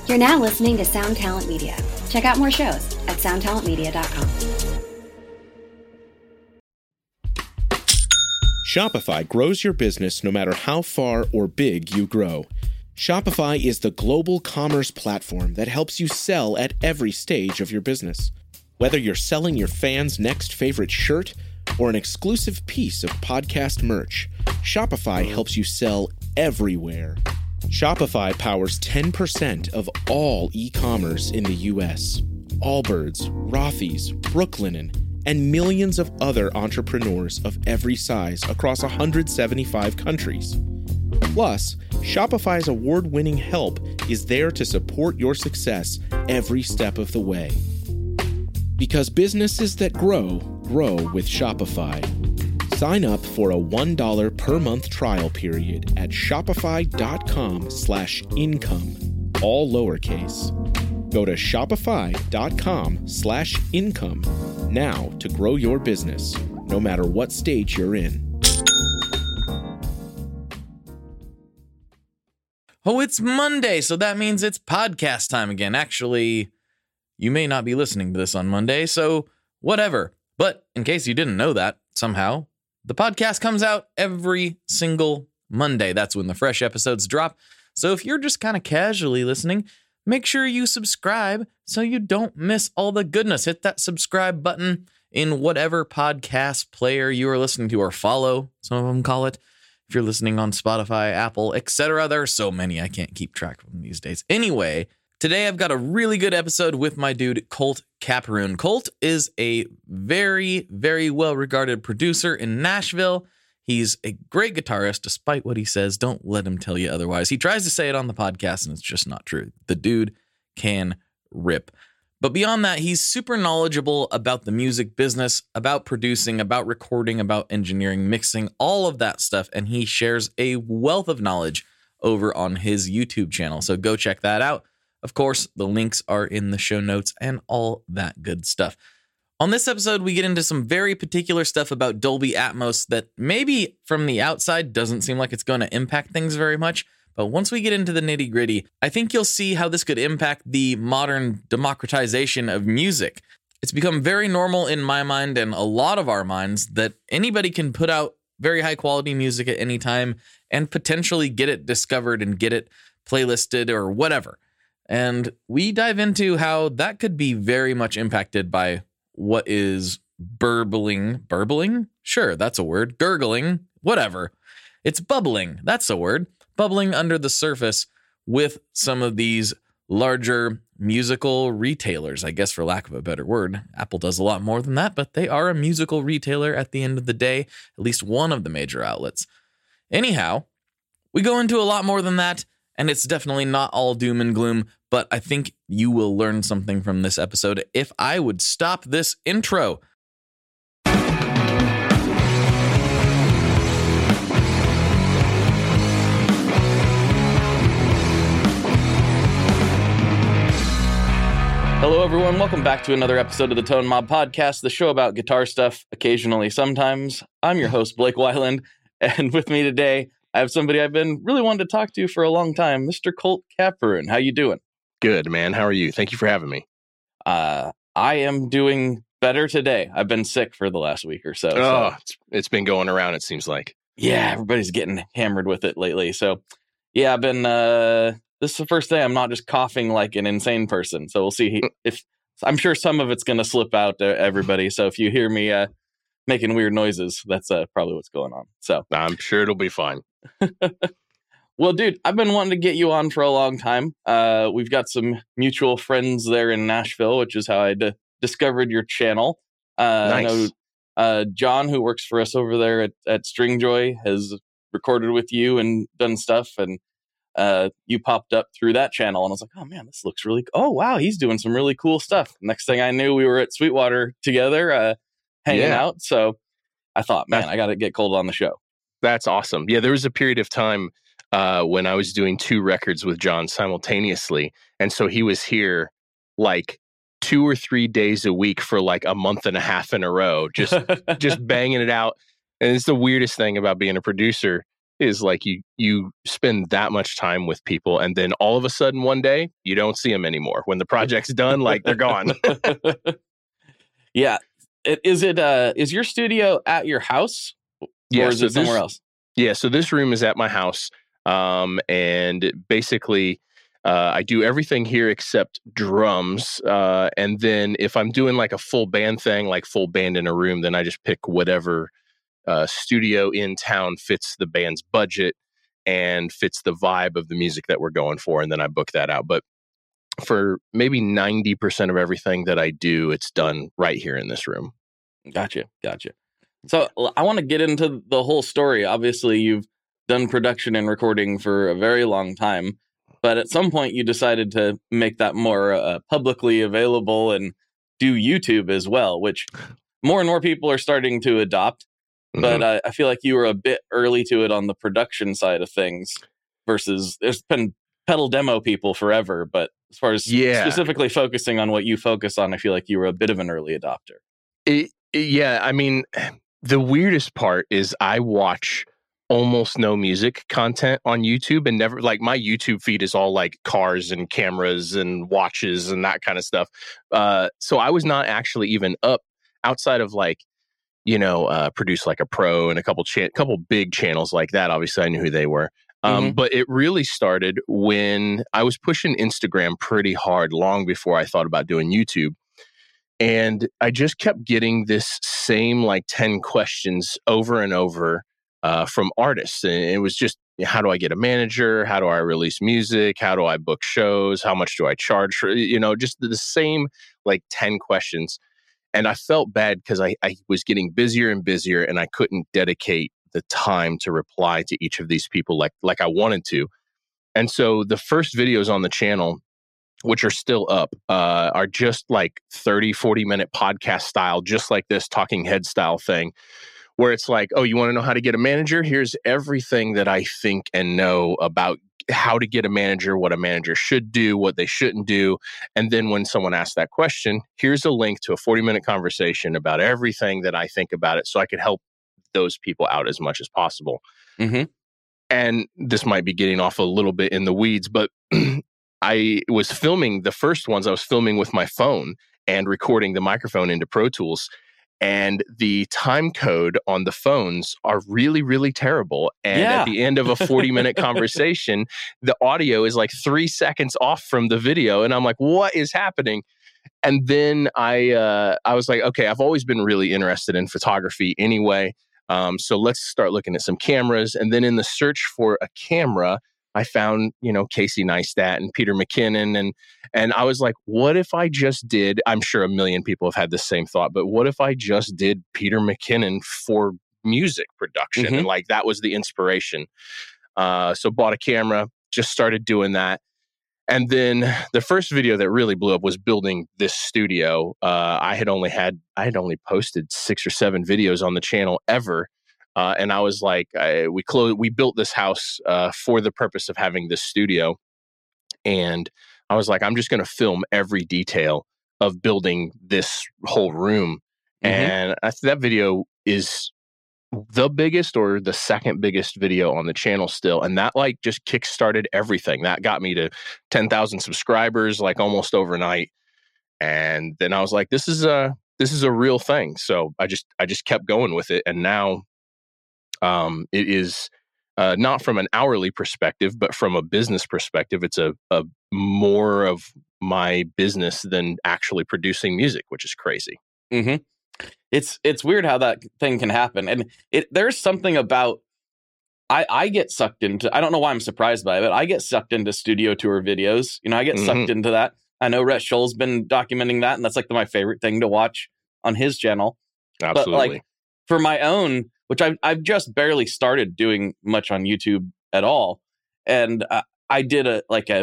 You're now listening to Sound Talent Media. Check out more shows at soundtalentmedia.com. Shopify grows your business no matter how far or big you grow. Shopify is the global commerce platform that helps you sell at every stage of your business. Whether you're selling your fans' next favorite shirt or an exclusive piece of podcast merch, Shopify helps you sell everywhere. Shopify powers 10% of all e-commerce in the U.S. Allbirds, Rothy's, Brooklinen, and millions of other entrepreneurs of every size across 175 countries. Plus, Shopify's award-winning help is there to support your success every step of the way. Because businesses that grow, grow with Shopify. Sign up for a $1 per month trial period at shopify.com/income, all lowercase. Go to shopify.com/income now to grow your business, no matter what stage you're in. Oh, it's Monday, so that means it's podcast time again. Actually, you may not be listening to this on Monday, so whatever. But in case you didn't know that, somehow, the podcast comes out every single Monday. That's when the fresh episodes drop. So if you're just kind of casually listening, make sure you subscribe so you don't miss all the goodness. Hit that subscribe button in whatever podcast player you are listening to, or follow, some of them call it. If you're listening on Spotify, Apple, etc., there are so many, I can't keep track of them these days. Anyway, today I've got a really good episode with my dude, Colt Caparoon. Colt is a very, very well-regarded producer in Nashville. He's a great guitarist, despite what he says. Don't let him tell you otherwise. He tries to say it on the podcast, and it's just not true. The dude can rip. But beyond that, he's super knowledgeable about the music business, about producing, about recording, about engineering, mixing, all of that stuff. And he shares a wealth of knowledge over on his YouTube channel. So go check that out. Of course, the links are in the show notes and all that good stuff. On this episode, we get into some very particular stuff about Dolby Atmos that maybe from the outside doesn't seem like it's going to impact things very much. But once we get into the nitty gritty, I think you'll see how this could impact the modern democratization of music. It's become very normal in my mind and a lot of our minds that anybody can put out very high quality music at any time and potentially get it discovered and get it playlisted or whatever. And we dive into how that could be very much impacted by what is burbling? Sure, that's a word. Gurgling, whatever. It's bubbling, that's a word. Bubbling under the surface with some of these larger musical retailers, I guess, for lack of a better word. Apple does a lot more than that, but they are a musical retailer at the end of the day, at least one of the major outlets. Anyhow, we go into a lot more than that, and it's definitely not all doom and gloom, but I think you will learn something from this episode if I would stop this intro. Hello, everyone. Welcome back to another episode of the Tone Mob Podcast, the show about guitar stuff, occasionally, sometimes. I'm your host, Blake Weiland, and with me today, I have somebody I've been really wanting to talk to for a long time, Mr. Colt Caparoon. How you doing? Good, man. How are you? Thank you for having me. I am doing better today. I've been sick for the last week or so. Oh, it's been going around, it seems like. Yeah, everybody's getting hammered with it lately. So, yeah, I've been... this is the first day I'm not just coughing like an insane person. So we'll see if I'm sure some of it's going to slip out to everybody. So if you hear me making weird noises, that's probably what's going on. So I'm sure it'll be fine. Well, dude, I've been wanting to get you on for a long time. We've got some mutual friends there in Nashville, which is how I discovered your channel. Nice. I know John, who works for us over there at Stringjoy, has recorded with you and done stuff. And you popped up through that channel, and I was like, oh man, this looks really oh wow, he's doing some really cool stuff. Next thing I knew, we were at Sweetwater together hanging out. So I thought, man, I got to get Colt on the show. That's awesome. Yeah, there was a period of time when I was doing 2 records with John simultaneously, and so he was here like 2 or 3 days a week for like a month and a half in a row, just banging it out. And it's the weirdest thing about being a producer. is like you spend that much time with people, and then all of a sudden one day you don't see them anymore. When the project's done, like they're gone. Yeah. Is your studio at your house? Yeah, or is it somewhere else? Yeah, so this room is at my house. And basically, I do everything here except drums. And then if I'm doing like a full band thing, like full band in a room, then I just pick whatever studio in town fits the band's budget and fits the vibe of the music that we're going for. And then I book that out. But for maybe 90% of everything that I do, it's done right here in this room. Gotcha. So I want to get into the whole story. Obviously, you've done production and recording for a very long time, but at some point you decided to make that more publicly available and do YouTube as well, which more and more people are starting to adopt. But I feel like you were a bit early to it on the production side of things versus there's been pedal demo people forever. But as far as specifically focusing on what you focus on, I feel like you were a bit of an early adopter. Yeah, I mean, the weirdest part is I watch almost no music content on YouTube, and never, like, my YouTube feed is all like cars and cameras and watches and that kind of stuff. So I was not actually even up outside of like, Produce Like a Pro and a couple big channels like that. Obviously, I knew who they were. But it really started when I was pushing Instagram pretty hard long before I thought about doing YouTube. And I just kept getting this same like 10 questions over and over from artists. And it was just, how do I get a manager? How do I release music? How do I book shows? How much do I charge for, just the same like 10 questions. And I felt bad because I was getting busier and busier, and I couldn't dedicate the time to reply to each of these people like I wanted to. And so the first videos on the channel, which are still up, are just like 30, 40-minute podcast style, just like this talking head style thing, where it's like, oh, you want to know how to get a manager? Here's everything that I think and know about how to get a manager, what a manager should do, what they shouldn't do. And then when someone asks that question, here's a link to a 40-minute conversation about everything that I think about it, so I could help those people out as much as possible. And this might be getting off a little bit in the weeds, but I was filming the first ones. I was filming with my phone and recording the microphone into Pro Tools. And the time code on the phones are really, really terrible. And at the end of a 40-minute conversation, the audio is like 3 seconds off from the video. And I'm like, what is happening? And then I was like, okay, I've always been really interested in photography anyway. So let's start looking at some cameras. And then in the search for a camera, I found, Casey Neistat and Peter McKinnon. And I was like, what if I just did, I'm sure a million people have had the same thought, but what if I just did Peter McKinnon for music production? And like, that was the inspiration. So bought a camera, just started doing that. And then the first video that really blew up was building this studio. I had only posted 6 or 7 videos on the channel ever. And I was like, we built this house for the purpose of having this studio. And I was like, I'm just going to film every detail of building this whole room. And that video is the biggest or the second biggest video on the channel still. And that like just kickstarted everything. That got me to 10,000 subscribers, like almost overnight. And then I was like, this is a real thing. So I just kept going with it. And now it is not from an hourly perspective, but from a business perspective, it's a more of my business than actually producing music, which is crazy. It's weird how that thing can happen. And there's something about, I get sucked into, I don't know why I'm surprised by it, but I get sucked into studio tour videos. I get sucked into that. I know Rhett Scholl's been documenting that, and that's like my favorite thing to watch on his channel. Absolutely. But like for my own, which I've just barely started doing much on YouTube at all. And I did a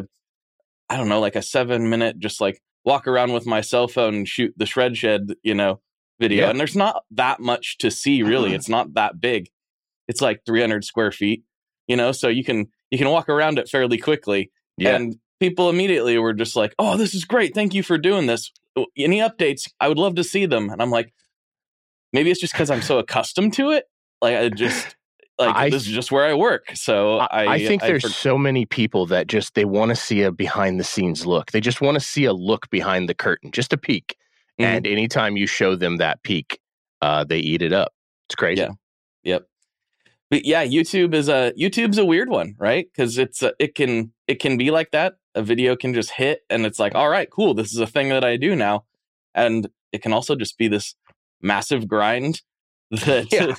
7-minute, just like walk around with my cell phone and shoot the Shred Shed, video. Yeah. And there's not that much to see, really. It's not that big. It's like 300 square feet, so you can walk around it fairly quickly. Yeah. And people immediately were just like, oh, this is great. Thank you for doing this. Any updates? I would love to see them. And I'm like, maybe it's just because I'm so accustomed to it. Like like this is just where I work. So I think there's so many people that just, they want to see a behind the scenes look. They just want to see a look behind the curtain, just a peek. Mm-hmm. And anytime you show them that peek, they eat it up. It's crazy. Yeah. Yep. But yeah, YouTube's a weird one, right? Because it can be like that. A video can just hit, and it's like, all right, cool, this is a thing that I do now. And it can also just be this massive grind that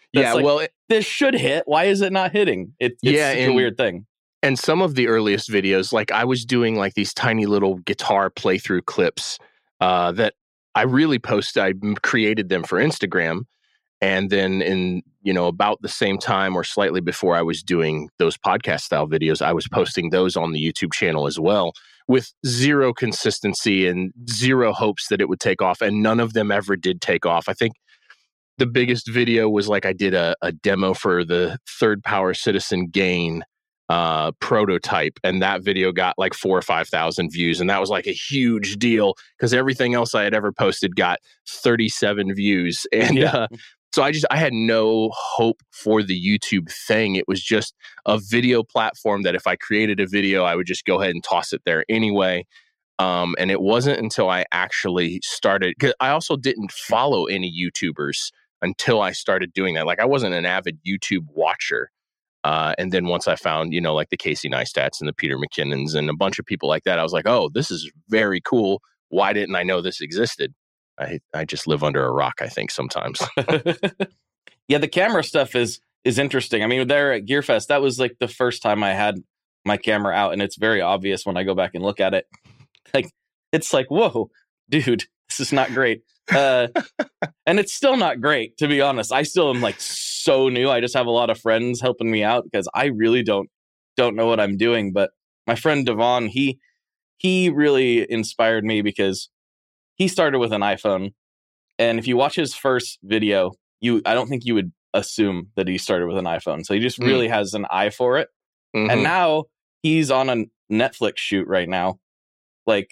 this should hit. Why is it not hitting? It's such a weird thing. And some of the earliest videos, like I was doing like these tiny little guitar playthrough clips that I really posted. I created them for Instagram. And then in, about the same time or slightly before I was doing those podcast style videos, I was posting those on the YouTube channel as well, with zero consistency and zero hopes that it would take off. And none of them ever did take off. I think the biggest video was like I did a demo for the Third Power Citizen Gain prototype, and that video got like 4,000 or 5,000 views, and that was like a huge deal because everything else I had ever posted got 37 views. And so I had no hope for the YouTube thing. It was just a video platform that if I created a video, I would just go ahead and toss it there anyway. And it wasn't until I actually started, because I also didn't follow any YouTubers until I started doing that. Like I wasn't an avid YouTube watcher. And then once I found, like the Casey Neistats and the Peter McKinnons and a bunch of people like that, I was like, oh, this is very cool. Why didn't I know this existed? I just live under a rock, I think, sometimes. Yeah, the camera stuff is interesting. I mean, there at GearFest, that was like the first time I had my camera out, and it's very obvious when I go back and look at it. Like, it's like, whoa, dude, this is not great. And it's still not great, to be honest. I still am like so new. I just have a lot of friends helping me out because I really don't know what I'm doing. But my friend Devon, he really inspired me because he started with an iPhone. And if you watch his first video, I don't think you would assume that he started with an iPhone. So he just really has an eye for it. Mm-hmm. And now he's on a Netflix shoot right now. Like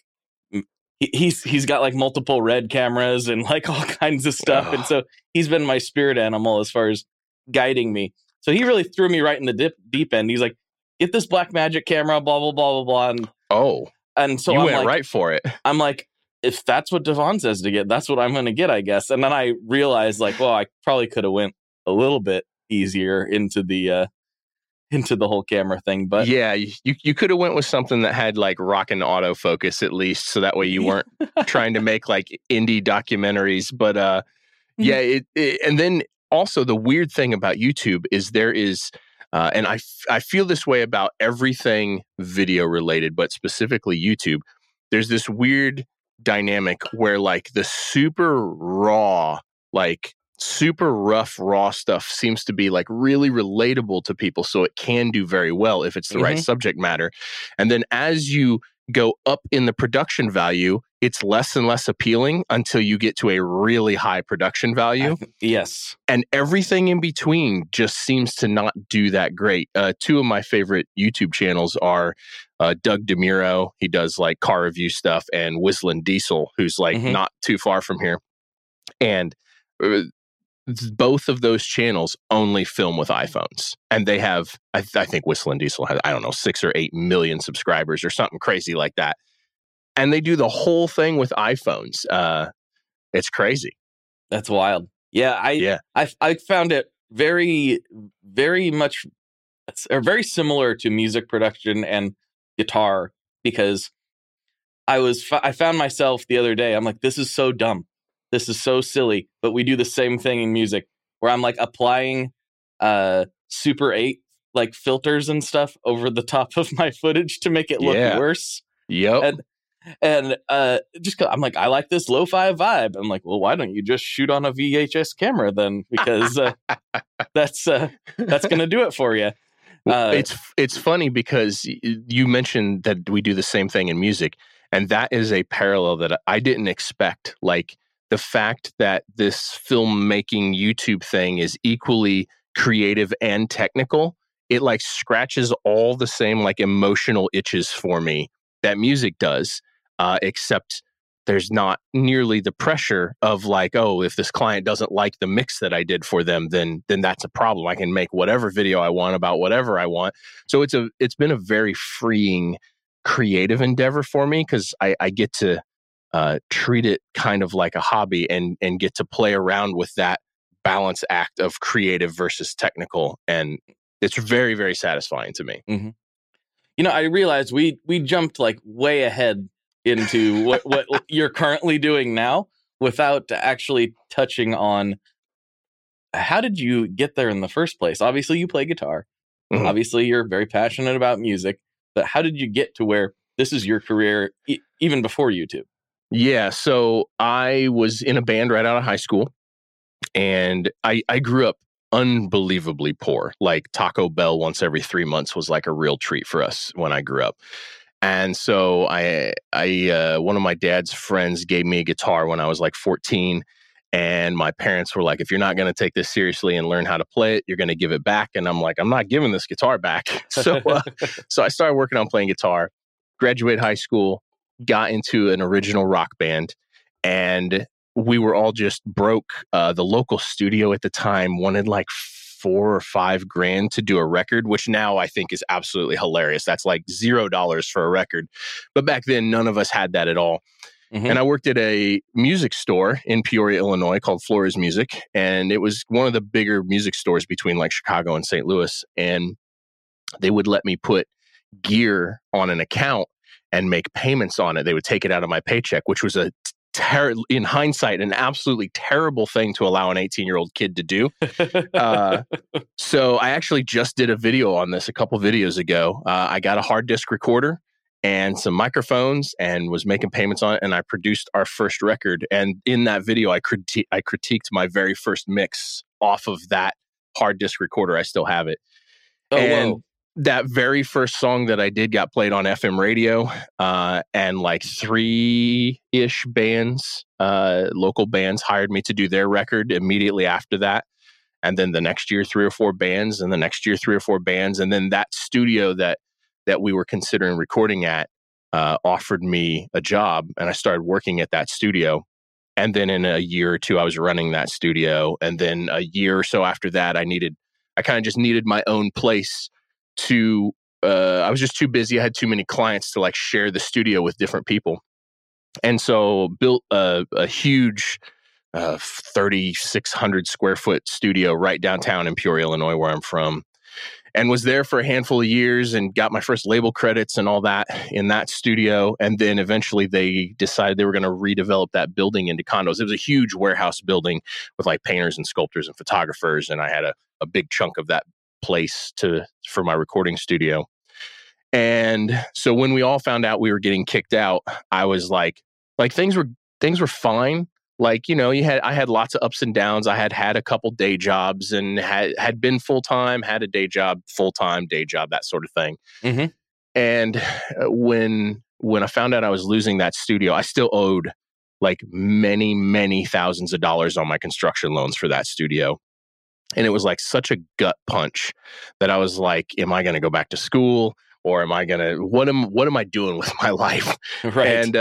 he's got like multiple Red cameras and like all kinds of stuff. And so he's been my spirit animal as far as guiding me. So he really threw me right in the deep end. He's like, get this Blackmagic camera, blah, blah, blah, blah, blah. And so you I'm went like, right for it. I'm like, if that's what Devon says to get, that's what I'm going to get, I guess. And then I realized like, well, I probably could have went a little bit easier into the whole camera thing. But yeah, you could have went with something that had like rockin' autofocus at least, so that way you weren't trying to make like indie documentaries. But and then also the weird thing about YouTube is there is, and I feel this way about everything video related, but specifically YouTube, there's this weird dynamic where like the super raw, like super rough, raw stuff seems to be like really relatable to people. So it can do very well if it's the right subject matter. And then as you go up in the production value, it's less and less appealing until you get to a really high production value. Yes. And everything in between just seems to not do that great. Two of my favorite YouTube channels are Doug DeMuro. He does like car review stuff, and Whistling Diesel, who's like not too far from here. And both of those channels only film with iPhones. And they have, I think Whistling Diesel has, 6 or 8 million subscribers or something crazy like that. And they do the whole thing with iPhones. It's crazy. That's wild. Yeah, I found it very, very much, or very similar to music production and guitar, because I found myself the other day, I'm like, this is so dumb. This is so silly, but we do the same thing in music where I'm like applying Super 8 like filters and stuff over the top of my footage to make it look worse. Yep. And just 'cause I'm like, I like this lo-fi vibe. I'm like, well, why don't you just shoot on a VHS camera then? Because that's going to do it for you. It's funny because you mentioned that we do the same thing in music, and that is a parallel that I didn't expect. Like the fact that this filmmaking YouTube thing is equally creative and technical, it like scratches all the same like emotional itches for me that music does, except there's not nearly the pressure of like, oh, if this client doesn't like the mix that I did for them, then that's a problem. I can make whatever video I want about whatever I want. So it's been a very freeing creative endeavor for me, because I get to treat it kind of like a hobby and get to play around with that balance act of creative versus technical. And it's very, very satisfying to me. Mm-hmm. You know, I realized we jumped like way ahead into what you're currently doing now without actually touching on how did you get there in the first place? Obviously, you play guitar. Mm-hmm. Obviously, you're very passionate about music. But how did you get to where this is your career even before YouTube? Yeah, so I was in a band right out of high school, and I grew up unbelievably poor. Like Taco Bell once every 3 months was like a real treat for us when I grew up. And so I one of my dad's friends gave me a guitar when I was like 14, and my parents were like, if you're not going to take this seriously and learn how to play it, you're going to give it back. And I'm like, I'm not giving this guitar back. So I started working on playing guitar, graduated high school, got into an original rock band, and we were all just broke. The local studio at the time wanted like $4,000 or $5,000 to do a record, which now I think is absolutely hilarious. That's like $0 for a record. But back then, none of us had that at all. Mm-hmm. And I worked at a music store in Peoria, Illinois called Flores Music. And it was one of the bigger music stores between like Chicago and St. Louis. And they would let me put gear on an account and make payments on it. They would take it out of my paycheck, which was in hindsight, an absolutely terrible thing to allow an 18-year-old kid to do. So I actually just did a video on this a couple videos ago. I got a hard disk recorder and some microphones and was making payments on it, and I produced our first record. And in that video, I critiqued my very first mix off of that hard disk recorder. I still have it. Oh, and whoa. That very first song that I did got played on FM radio, and like 3-ish bands, local bands, hired me to do their record immediately after that. And then the next year, 3 or 4 bands, and the next year, 3 or 4 bands. And then that studio that we were considering recording at offered me a job, and I started working at that studio. And then in a year or two, I was running that studio. And then a year or so after that, I kind of just needed my own place to I was just too busy. I had too many clients to like share the studio with different people. And so built a huge 3,600 square foot studio right downtown in Peoria, Illinois, where I'm from, and was there for a handful of years and got my first label credits and all that in that studio. And then eventually they decided they were going to redevelop that building into condos. It was a huge warehouse building with like painters and sculptors and photographers. And I had a big chunk of that place for my recording studio. And so when we all found out we were getting kicked out, I was like things were fine. Like, you know, I had lots of ups and downs. I had a couple day jobs and had been full-time, had a day job, full-time, day job, that sort of thing. Mm-hmm. And when I found out I was losing that studio, I still owed like many, many thousands of dollars on my construction loans for that studio. And it was like such a gut punch that I was like, am I going to go back to school, or am I going to, what am I doing with my life? Right. And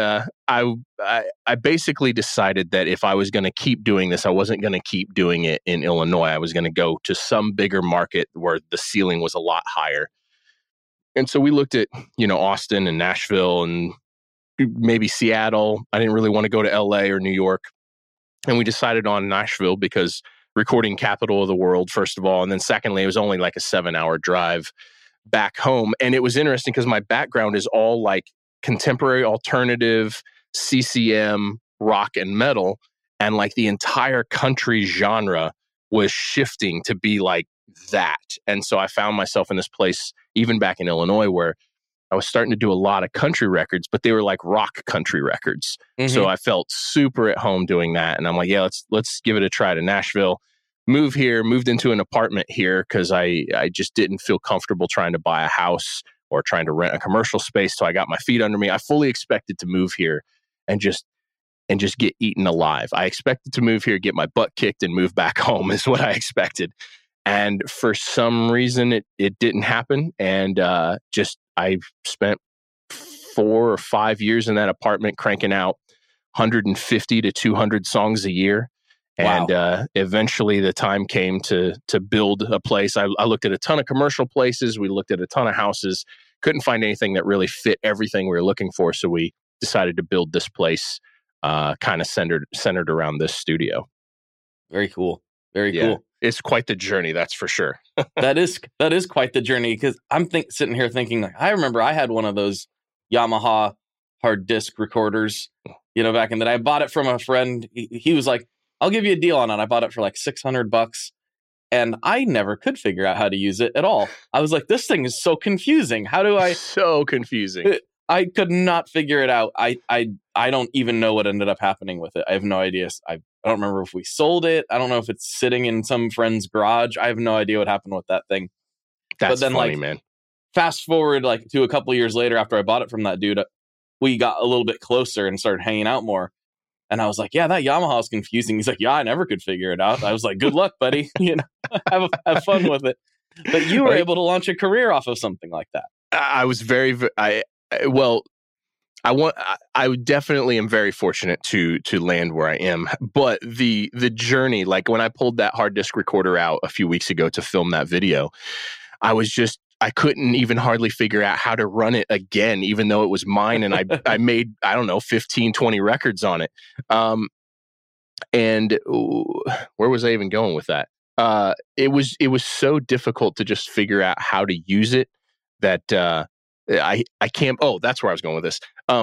I basically decided that if I was going to keep doing this, I wasn't going to keep doing it in Illinois. I was going to go to some bigger market where the ceiling was a lot higher. And so we looked at, you know, Austin and Nashville and maybe Seattle. I didn't really want to go to LA or New York. And we decided on Nashville because recording capital of the world, first of all. And then secondly, it was only like a 7-hour drive back home. And it was interesting because my background is all like contemporary, alternative, CCM, rock, and metal. And like the entire country genre was shifting to be like that. And so I found myself in this place, even back in Illinois, where I was starting to do a lot of country records, but they were like rock country records. Mm-hmm. So I felt super at home doing that. And I'm like, yeah, let's give it a try to Nashville. Moved into an apartment here because I just didn't feel comfortable trying to buy a house or trying to rent a commercial space. So I got my feet under me. I fully expected to move here and just get eaten alive. I expected to move here, get my butt kicked, and move back home is what I expected. And for some reason, it didn't happen. And I spent 4 or 5 years in that apartment cranking out 150 to 200 songs a year. Wow. And eventually the time came to build a place. I looked at a ton of commercial places. We looked at a ton of houses. Couldn't find anything that really fit everything we were looking for. So we decided to build this place kind of centered around this studio. Very cool. Very cool. It's quite the journey, that's for sure. That is quite the journey, because I'm sitting here thinking, like, I remember I had one of those Yamaha hard disk recorders, back in the day. I bought it from a friend. He was like, I'll give you a deal on it. I bought it for like $600, and I never could figure out how to use it at all. I was like, this thing is so confusing. How do I? So confusing. I could not figure it out. I don't even know what ended up happening with it. I have no idea. I don't remember if we sold it. I don't know if it's sitting in some friend's garage. I have no idea what happened with that thing. That's funny, man. Fast forward like to a couple years later, after I bought it from that dude, we got a little bit closer and started hanging out more. And I was like, yeah, that Yamaha is confusing. He's like, yeah, I never could figure it out. I was like, good luck, buddy. Have fun with it. But you were able to launch a career off of something like that. I was I definitely am very fortunate to land where I am. But the journey, like when I pulled that hard disk recorder out a few weeks ago to film that video, I couldn't even hardly figure out how to run it again, even though it was mine. And I made, 15, 20 records on it. And where was I even going with that? It was so difficult to just figure out how to use it that I can't. Oh, that's where I was going with this.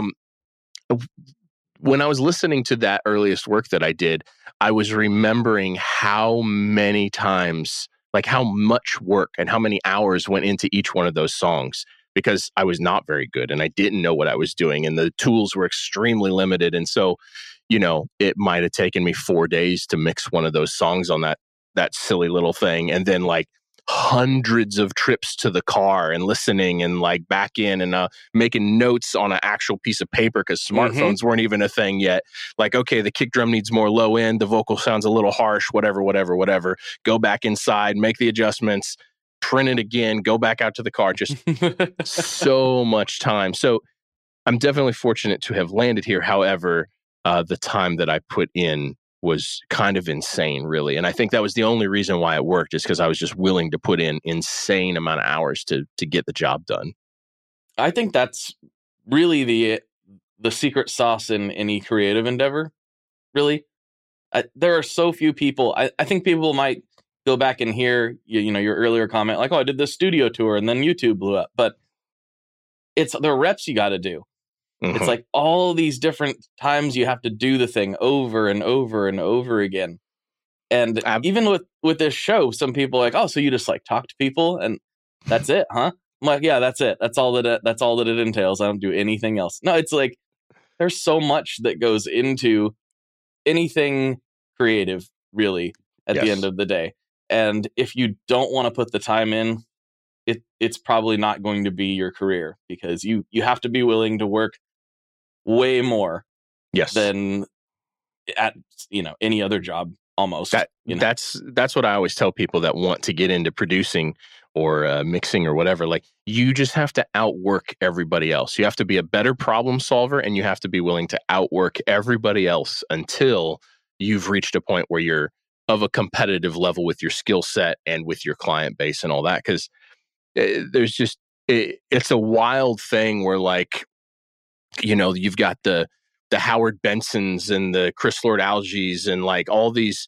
When I was listening to that earliest work that I did, I was remembering how many times, like how much work and how many hours went into each one of those songs, because I was not very good and I didn't know what I was doing and the tools were extremely limited. And so, it might have taken me 4 days to mix one of those songs on that silly little thing. And then like hundreds of trips to the car and listening and like back in and making notes on an actual piece of paper, because smartphones weren't even a thing yet. Like, okay, the kick drum needs more low end, the vocal sounds a little harsh, whatever. Go back inside, make the adjustments, print it again, go back out to the car. Just so much time. So I'm definitely fortunate to have landed here. However, the time that I put in was kind of insane, really. And I think that was the only reason why it worked, is because I was just willing to put in insane amount of hours to get the job done. I think that's really the secret sauce in any creative endeavor, really. There are so few people. I think people might go back and hear, your earlier comment, like, oh, I did this studio tour and then YouTube blew up. But it's the reps you got to do. It's like all these different times you have to do the thing over and over and over again. And even with this show, some people are like, oh, so you just like talk to people and that's it, huh? I'm like, yeah, that's it. That's all that it entails. I don't do anything else. No, it's like there's so much that goes into anything creative, really, at the end of the day. And if you don't want to put the time in, it's probably not going to be your career, because you have to be willing to work way more than at any other job almost. That's what I always tell people that want to get into producing or mixing or whatever. Like, you just have to outwork everybody else. You have to be a better problem solver, and you have to be willing to outwork everybody else until you've reached a point where you're of a competitive level with your skill set and with your client base and all that. Because there's just it's a wild thing where, like, you've got the Howard Bensons and the Chris Lord-Alges and like all these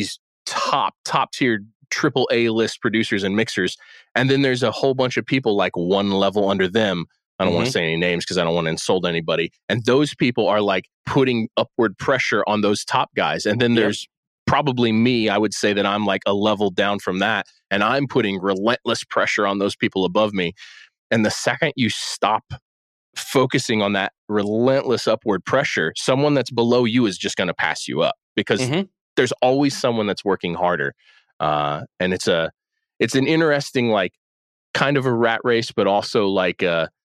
top tier AAA list producers and mixers, and then there's a whole bunch of people like one level under them. I don't want to say any names because I don't want to insult anybody. And those people are like putting upward pressure on those top guys. And then there's probably me. I would say that I'm like a level down from that, and I'm putting relentless pressure on those people above me. And the second you stop focusing on that relentless upward pressure, someone that's below you is just going to pass you up, because there's always someone that's working harder. And it's an interesting, like, kind of a rat race, but also like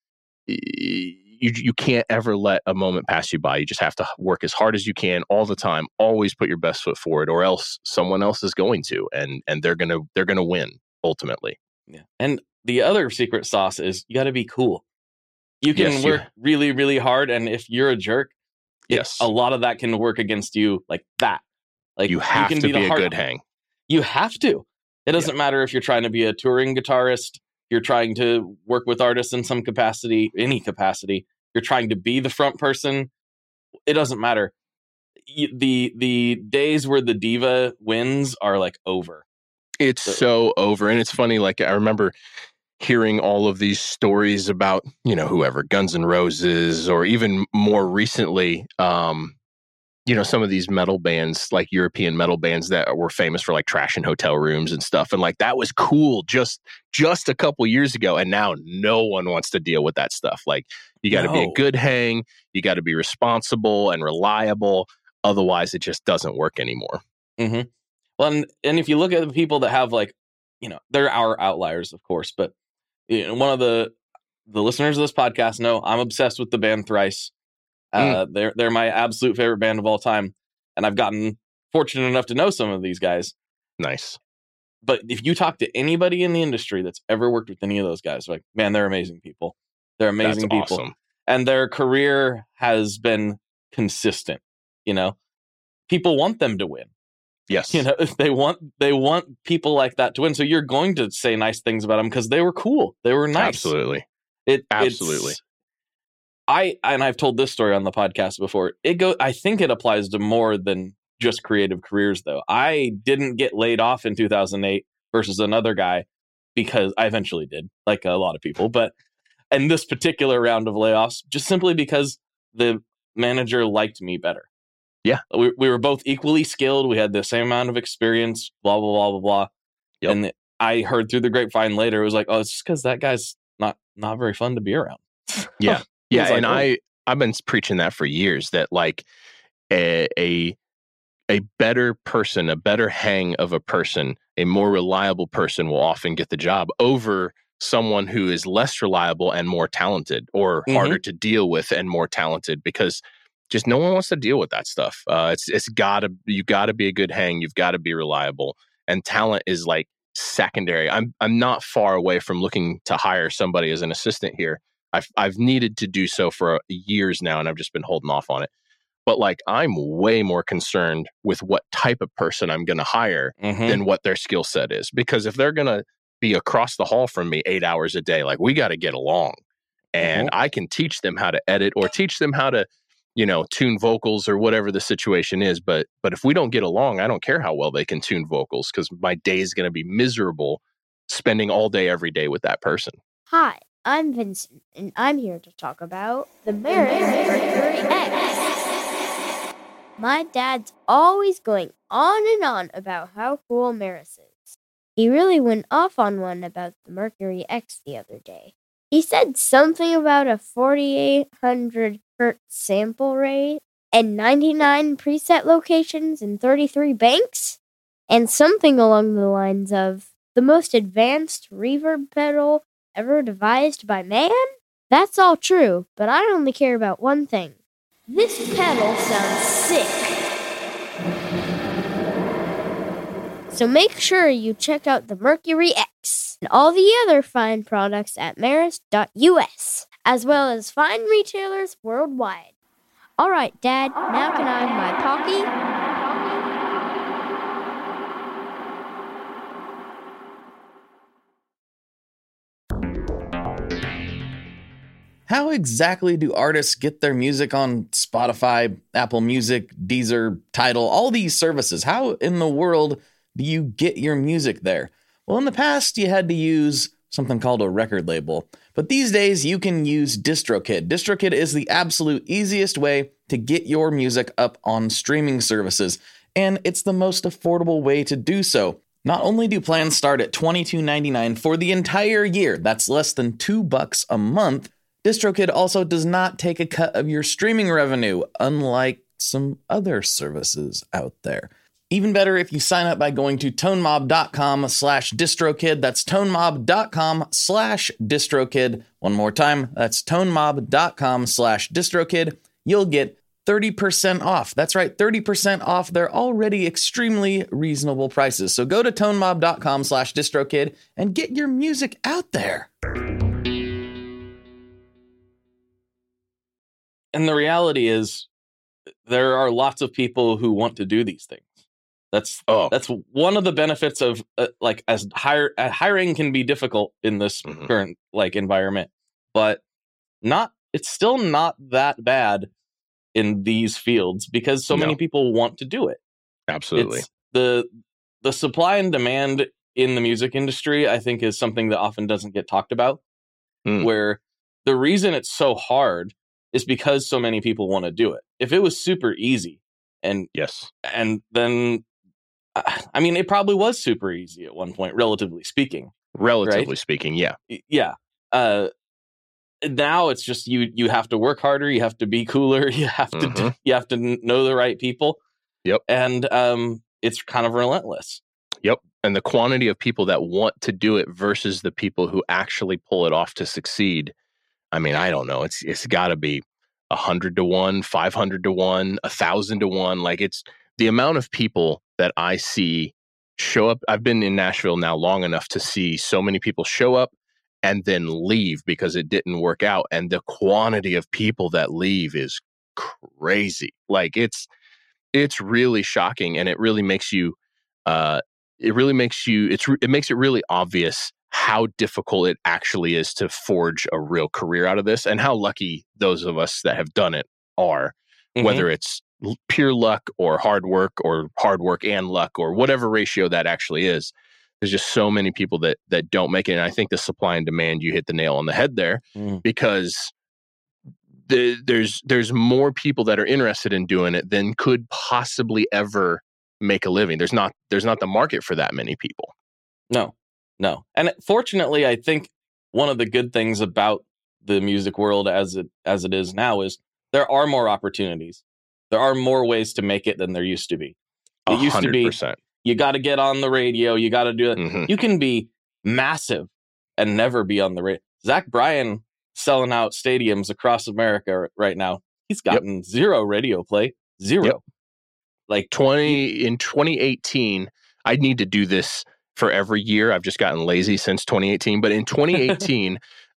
you can't ever let a moment pass you by. You just have to work as hard as you can all the time. Always put your best foot forward, or else someone else is going to, and they're gonna win ultimately. Yeah. And the other secret sauce is you got to be cool. You can work really, really hard, and if you're a jerk, Yes. A lot of that can work against you like that. Like you have can to be a hard, good hang. You have to. It doesn't matter if you're trying to be a touring guitarist, you're trying to work with artists in some capacity, any capacity, you're trying to be the front person. It doesn't matter. The days where the diva wins are like over. It's so over. And it's funny, like I remember hearing all of these stories about, whoever, Guns N' Roses, or even more recently, some of these metal bands, like European metal bands that were famous for like trashing hotel rooms and stuff. And like, that was cool just a couple years ago. And now no one wants to deal with that stuff. Like, you got to be a good hang. You got to be responsible and reliable. Otherwise, it just doesn't work anymore. Mm-hmm. Well, and if you look at the people that have like, there are outliers, of course, but one of the listeners of this podcast know I'm obsessed with the band Thrice. They're my absolute favorite band of all time, and I've gotten fortunate enough to know some of these guys. Nice. But if you talk to anybody in the industry that's ever worked with any of those guys, like, man, they're amazing people. They're amazing people. Awesome. And their career has been consistent. People want them to win. Yes. They want people like that to win. So you're going to say nice things about them because they were cool. They were nice. Absolutely. Absolutely. I've told this story on the podcast before. I think it applies to more than just creative careers, though. I didn't get laid off in 2008 versus another guy because I eventually did, like a lot of people. But in this particular round of layoffs, just simply because the manager liked me better. Yeah. We were both equally skilled. We had the same amount of experience, blah, blah, blah, blah, blah. Yep. And I heard through the grapevine later, it was like, oh, it's just because that guy's not very fun to be around. Yeah. Yeah. Like, and I've been preaching that for years, that like a better person, a better hang of a person, a more reliable person will often get the job over someone who is less reliable and more talented, or harder to deal with and more talented, because just no one wants to deal with that stuff. You gotta be a good hang. You've got to be reliable, and talent is like secondary. I'm not far away from looking to hire somebody as an assistant here. I've needed to do so for years now, and I've just been holding off on it. But like, I'm way more concerned with what type of person I'm going to hire than what their skill set is. Because if they're going to be across the hall from me 8 hours a day, like, we got to get along. And I can teach them how to edit, or teach them how to, tune vocals, or whatever the situation is. But if we don't get along, I don't care how well they can tune vocals, because my day is going to be miserable spending all day, every day with that person. Hi, I'm Vincent, and I'm here to talk about the Meris Mercury X. My dad's always going on and on about how cool Meris is. He really went off on one about the Mercury X the other day. He said something about a 4,800 hertz sample rate and 99 preset locations and 33 banks, and something along the lines of the most advanced reverb pedal ever devised by man? That's all true, but I only care about one thing. This pedal sounds sick. So make sure you check out the Mercury X and all the other fine products at Meris.us, as well as fine retailers worldwide. All right, Dad, now can I have my Pocky? How exactly do artists get their music on Spotify, Apple Music, Deezer, Tidal, all these services? How in the world do you get your music there? Well, in the past, you had to use something called a record label. But these days, you can use DistroKid. DistroKid is the absolute easiest way to get your music up on streaming services. And it's the most affordable way to do so. Not only do plans start at $22.99 for the entire year, that's less than $2 a month, DistroKid also does not take a cut of your streaming revenue, unlike some other services out there. Even better if you sign up by going to tonemob.com/distrokid. That's tonemob.com/distrokid. One more time, that's tonemob.com/distrokid. You'll get 30% off. That's right, 30% off their already extremely reasonable prices. So go to tonemob.com/distrokid and get your music out there. And the reality is, there are lots of people who want to do these things. That's one of the benefits of hiring can be difficult in this current environment, but it's still not that bad in these fields because so many people want to do it. Absolutely. The supply and demand in the music industry, I think, is something that often doesn't get talked about, where the reason it's so hard is because so many people want to do it. If it was super easy and then I mean, it probably was super easy at one point, relatively speaking. Speaking, yeah. Yeah. Now it's just you have to work harder, you have to be cooler, you have to know the right people. Yep. And it's kind of relentless. Yep. And the quantity of people that want to do it versus the people who actually pull it off to succeed. I mean, I don't know. It's got to be 100 to 1, 500 to 1, 1,000 to 1. Like, it's the amount of people that I see show up. I've been in Nashville now long enough to see so many people show up and then leave because it didn't work out. And the quantity of people that leave is crazy. Like, it's really shocking, and it really makes you it makes it really obvious how difficult it actually is to forge a real career out of this, and how lucky those of us that have done it are, whether it's pure luck or hard work and luck or whatever ratio that actually is. There's just so many people that don't make it. And I think the supply and demand, you hit the nail on the head there, because there's more people that are interested in doing it than could possibly ever make a living. There's not the market for that many people. No. And fortunately, I think one of the good things about the music world as it is now is there are more opportunities. There are more ways to make it than there used to be. It used to be, you got to get on the radio. You got to do it. You can be massive and never be on the radio. Zach Bryan selling out stadiums across America right now. He's gotten zero radio play. Zero. Yep. Like in 2018, I need to do this for every year. I've just gotten lazy since 2018. But in 2018,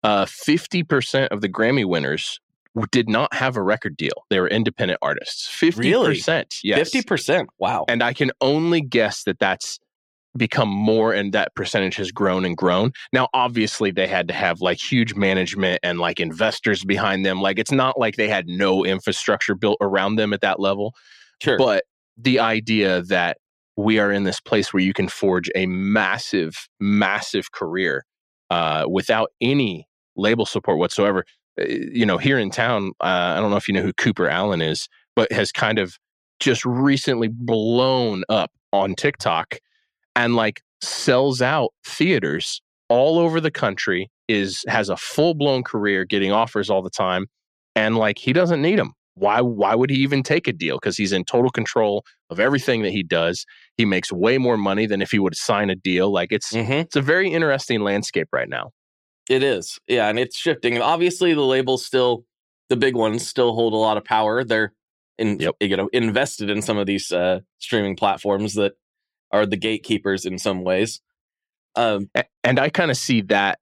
50% of the Grammy winners did not have a record deal. They were independent artists. 50%. Really? Yes. 50%. Wow. And I can only guess that that's become more, and that percentage has grown and grown. Now, obviously, they had to have like huge management and like investors behind them. Like, it's not like they had no infrastructure built around them at that level. Sure. But the idea that we are in this place where you can forge a massive, massive career without any label support whatsoever. Here in town, I don't know if you know who Cooper Allen is, but has kind of just recently blown up on TikTok and like sells out theaters all over the country, has a full-blown career, getting offers all the time, and like, he doesn't need them. Why would he even take a deal? Because he's in total control of everything that he does. He makes way more money than if he would sign a deal. Like, it's a very interesting landscape right now. It is. Yeah, and it's shifting. And obviously the labels still, the big ones, still hold a lot of power. They're invested in some of these streaming platforms that are the gatekeepers in some ways. And I kind of see that,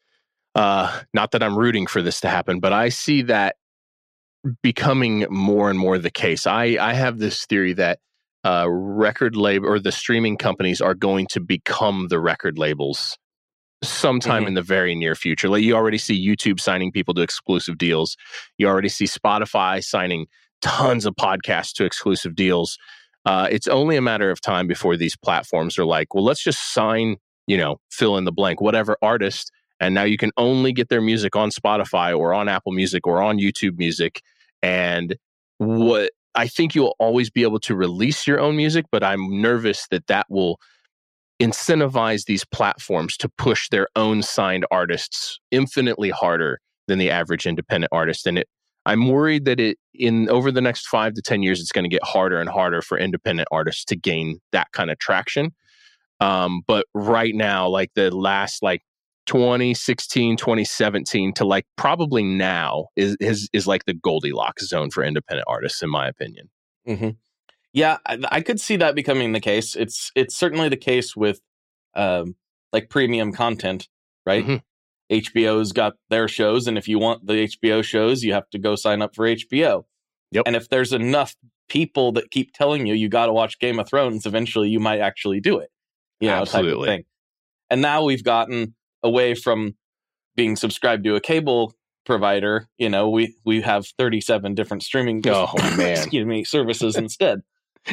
not that I'm rooting for this to happen, but I see that becoming more and more the case. I have this theory that record label or the streaming companies are going to become the record labels sometime in the very near future. Like, you already see YouTube signing people to exclusive deals. You already see Spotify signing tons of podcasts to exclusive deals. It's only a matter of time before these platforms are like, well, let's just sign, fill in the blank, whatever artist. And now you can only get their music on Spotify or on Apple Music or on YouTube Music. And what I think you'll always be able to release your own music, but I'm nervous that will incentivize these platforms to push their own signed artists infinitely harder than the average independent artist. And I'm worried that over the next 5 to 10 years, it's going to get harder and harder for independent artists to gain that kind of traction. But right now, like the last 2016, 2017 to like probably now is like the Goldilocks zone for independent artists, in my opinion. Mm-hmm. Yeah, I could see that becoming the case. It's certainly the case with like premium content, right? HBO's got their shows, and if you want the HBO shows, you have to go sign up for HBO. Yep. And if there's enough people that keep telling you got to watch Game of Thrones, eventually you might actually do it. Absolutely. Type of thing. And now we've gotten away from being subscribed to a cable provider. We have 37 different streaming services instead.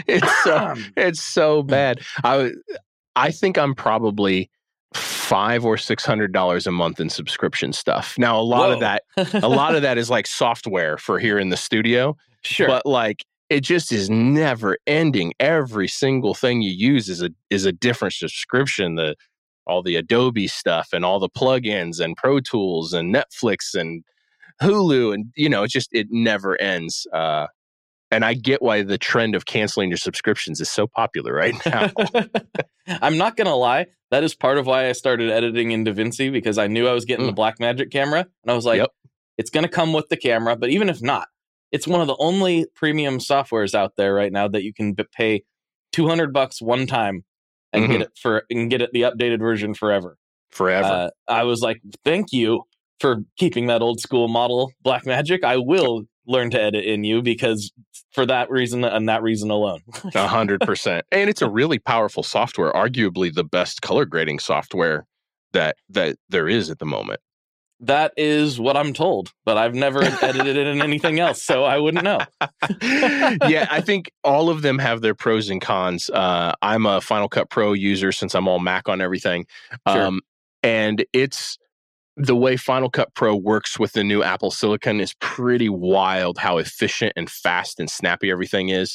It's so bad. I think I'm probably $500 or $600 a month in subscription stuff. Now, a lot of that is like software for here in the studio. Sure. But like, it just is never ending. Every single thing you use is a different subscription. All the Adobe stuff and all the plugins and Pro Tools and Netflix and Hulu, and it never ends. And I get why the trend of canceling your subscriptions is so popular right now. I'm not going to lie. That is part of why I started editing in DaVinci, because I knew I was getting the Blackmagic camera. And I was like, It's going to come with the camera. But even if not, it's one of the only premium softwares out there right now that you can pay $200 one time and get it the updated version forever. I was like, thank you for keeping that old school model Blackmagic. I will learn to edit in you, because for that reason and that reason alone. 100%. And it's a really powerful software, arguably the best color grading software that there is at the moment. That is what I'm told, but I've never edited it in anything else, so I wouldn't know. Yeah, I think all of them have their pros and cons. I'm a Final Cut Pro user since I'm all Mac on everything. Sure. And it's the way Final Cut Pro works with the new Apple Silicon is pretty wild how efficient and fast and snappy everything is.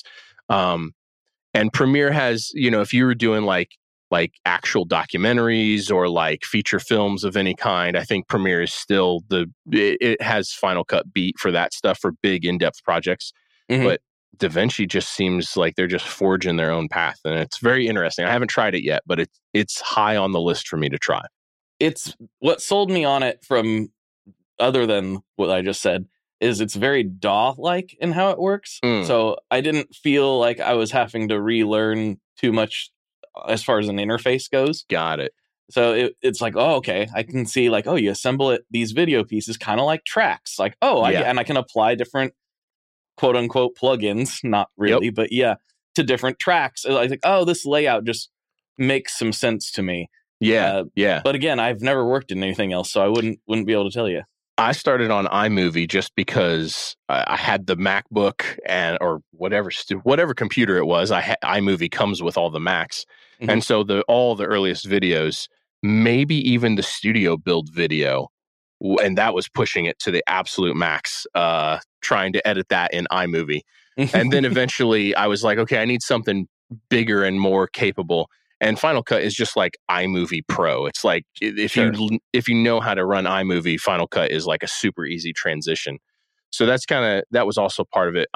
And Premiere has, if you were doing like actual documentaries or like feature films of any kind, I think Premiere is still it has Final Cut beat for that stuff, for big in-depth projects. But DaVinci just seems like they're just forging their own path, and it's very interesting. I haven't tried it yet, but it's high on the list for me to try. It's what sold me on it, from other than what I just said, is it's very DAW-like in how it works. So I didn't feel like I was having to relearn too much as far as an interface goes. Got it. So it's like, oh, okay, I can see like, oh, you assemble these video pieces kind of like tracks. Like, and I can apply different quote unquote plugins, not really, but to different tracks. I think, oh, this layout just makes some sense to me. Yeah. But again, I've never worked in anything else, so I wouldn't be able to tell you. I started on iMovie just because I had the MacBook or whatever computer it was. iMovie comes with all the Macs. And so all the earliest videos, maybe even the studio build video, and that was pushing it to the absolute max, trying to edit that in iMovie. And then eventually I was like, okay, I need something bigger and more capable. And Final Cut is just like iMovie Pro. It's like if you know how to run iMovie, Final Cut is like a super easy transition. So that was also part of it.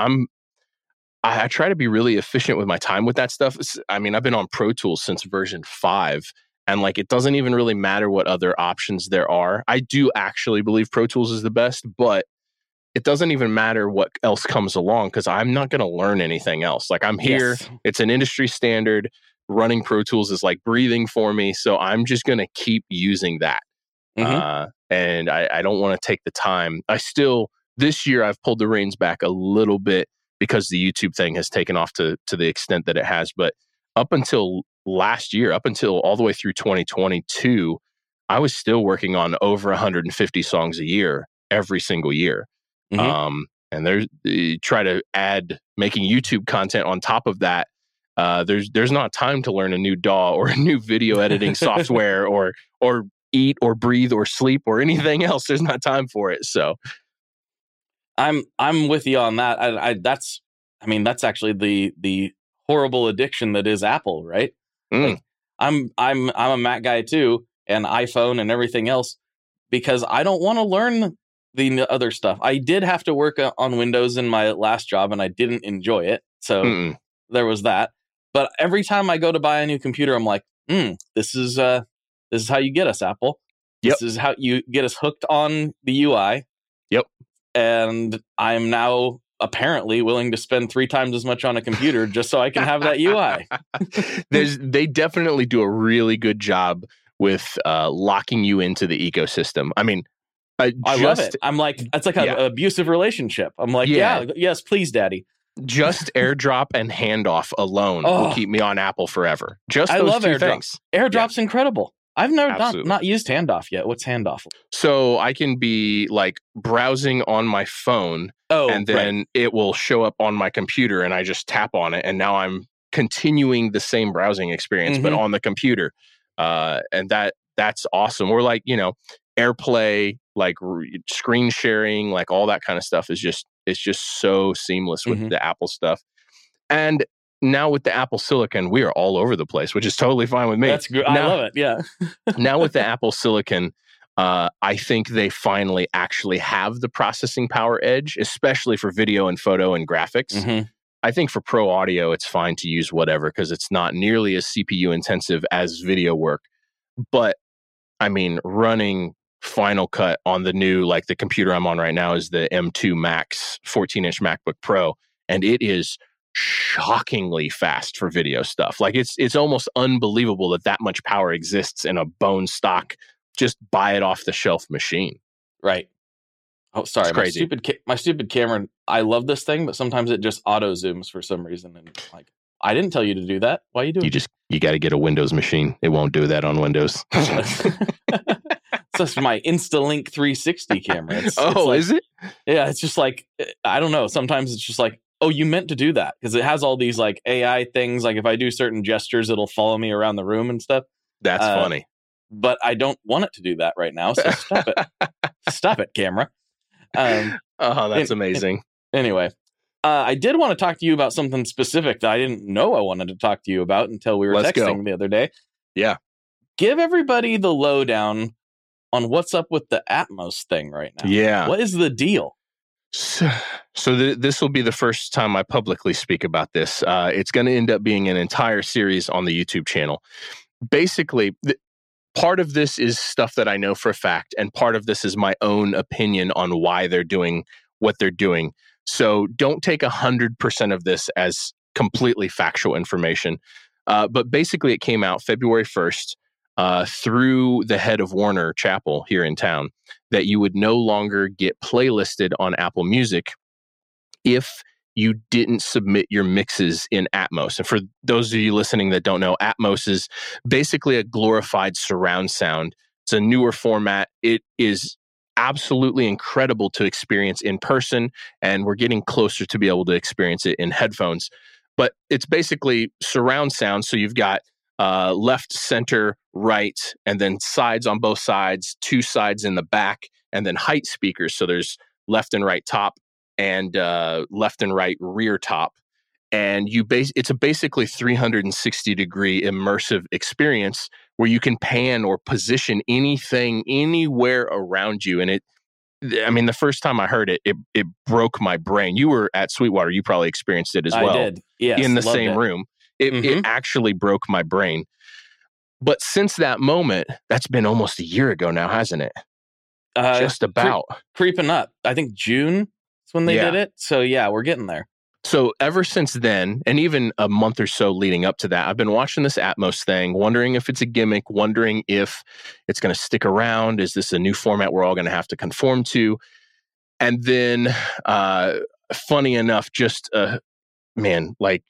I try to be really efficient with my time with that stuff. I mean, I've been on Pro Tools since version 5, and like it doesn't even really matter what other options there are. I do actually believe Pro Tools is the best, but it doesn't even matter what else comes along, because I'm not going to learn anything else. Like, I'm here. Yes. It's an industry standard. Running Pro Tools is like breathing for me. So I'm just going to keep using that. And I don't want to take the time. This year, I've pulled the reins back a little bit because the YouTube thing has taken off to the extent that it has. But up until last year, up until all the way through 2022, I was still working on over 150 songs a year, every single year. And try to add making YouTube content on top of that. There's not time to learn a new DAW or a new video editing software or eat or breathe or sleep or anything else. There's not time for it. So I'm with you on that. That's actually the horrible addiction that is Apple, right? Like, I'm a Mac guy too, and iPhone and everything else, because I don't want to learn the other stuff. I did have to work on Windows in my last job, and I didn't enjoy it. So there was that. But every time I go to buy a new computer, I'm like, this is how you get us, Apple. This is how you get us hooked on the UI. And I'm now apparently willing to spend 3 times as much on a computer just so I can have that UI. They definitely do a really good job with locking you into the ecosystem. I mean, I love it. I'm like, it's like an abusive relationship. I'm like, yes, please, Daddy. Just AirDrop and Handoff alone will keep me on Apple forever. Just those two AirDrop. things. AirDrop's incredible. I've never not used Handoff yet. What's Handoff? So I can be like browsing on my phone, and then it will show up on my computer, and I just tap on it, and now I'm continuing the same browsing experience, but on the computer. And that's awesome. Or like, AirPlay, like screen sharing, like all that kind of stuff is just so seamless with the Apple stuff. And now with the Apple Silicon, we are all over the place, which is totally fine with me. That's good. I love it. Yeah. Now with the Apple Silicon, I think they finally actually have the processing power edge, especially for video and photo and graphics. I think for pro audio, it's fine to use whatever because it's not nearly as CPU intensive as video work. But I mean, running Final Cut on the new, like the computer I'm on right now is the M2 Max 14-inch MacBook Pro, and it is shockingly fast for video stuff. Like it's almost unbelievable that much power exists in a bone stock, just buy it off the shelf machine. Right. Oh, sorry, my stupid camera. I love this thing, but sometimes it just auto zooms for some reason, and like I didn't tell you to do that. Why are you doing? You got to get a Windows machine. It won't do that on Windows. That's my Instalink 360 camera. It's like, is it? Yeah, it's just like I don't know. Sometimes it's just like, oh, you meant to do that because it has all these like AI things. Like if I do certain gestures, it'll follow me around the room and stuff. That's funny. But I don't want it to do that right now. So stop it. Stop it, camera. That's amazing. Anyway, I did want to talk to you about something specific that I didn't know I wanted to talk to you about until we were texting the other day. Yeah. Give everybody the lowdown on what's up with the Atmos thing right now. Yeah. What is the deal? So this will be the first time I publicly speak about this. It's going to end up being an entire series on the YouTube channel. Basically, part of this is stuff that I know for a fact, and part of this is my own opinion on why they're doing what they're doing. So don't take 100% of this as completely factual information. But basically, it came out February 1st through the head of Warner Chappell here in town that you would no longer get playlisted on Apple Music if you didn't submit your mixes in Atmos. And for those of you listening that don't know, Atmos is basically a glorified surround sound. It's a newer format. It is absolutely incredible to experience in person, and we're getting closer to be able to experience it in headphones. But it's basically surround sound. So you've got left, center, right, and then sides on both sides, two sides in the back, and then height speakers. So there's left and right top and left and right rear top. And it's a basically 360-degree immersive experience where you can pan or position anything anywhere around you. And the first time I heard it, it broke my brain. You were at Sweetwater. You probably experienced it as well. I did, yes. In the same room. It actually broke my brain. But since that moment, that's been almost a year ago now, hasn't it? Just about. Creeping up. I think June is when they did it. So yeah, we're getting there. So ever since then, and even a month or so leading up to that, I've been watching this Atmos thing, wondering if it's a gimmick, wondering if it's going to stick around. Is this a new format we're all going to have to conform to? And then, funny enough, just, like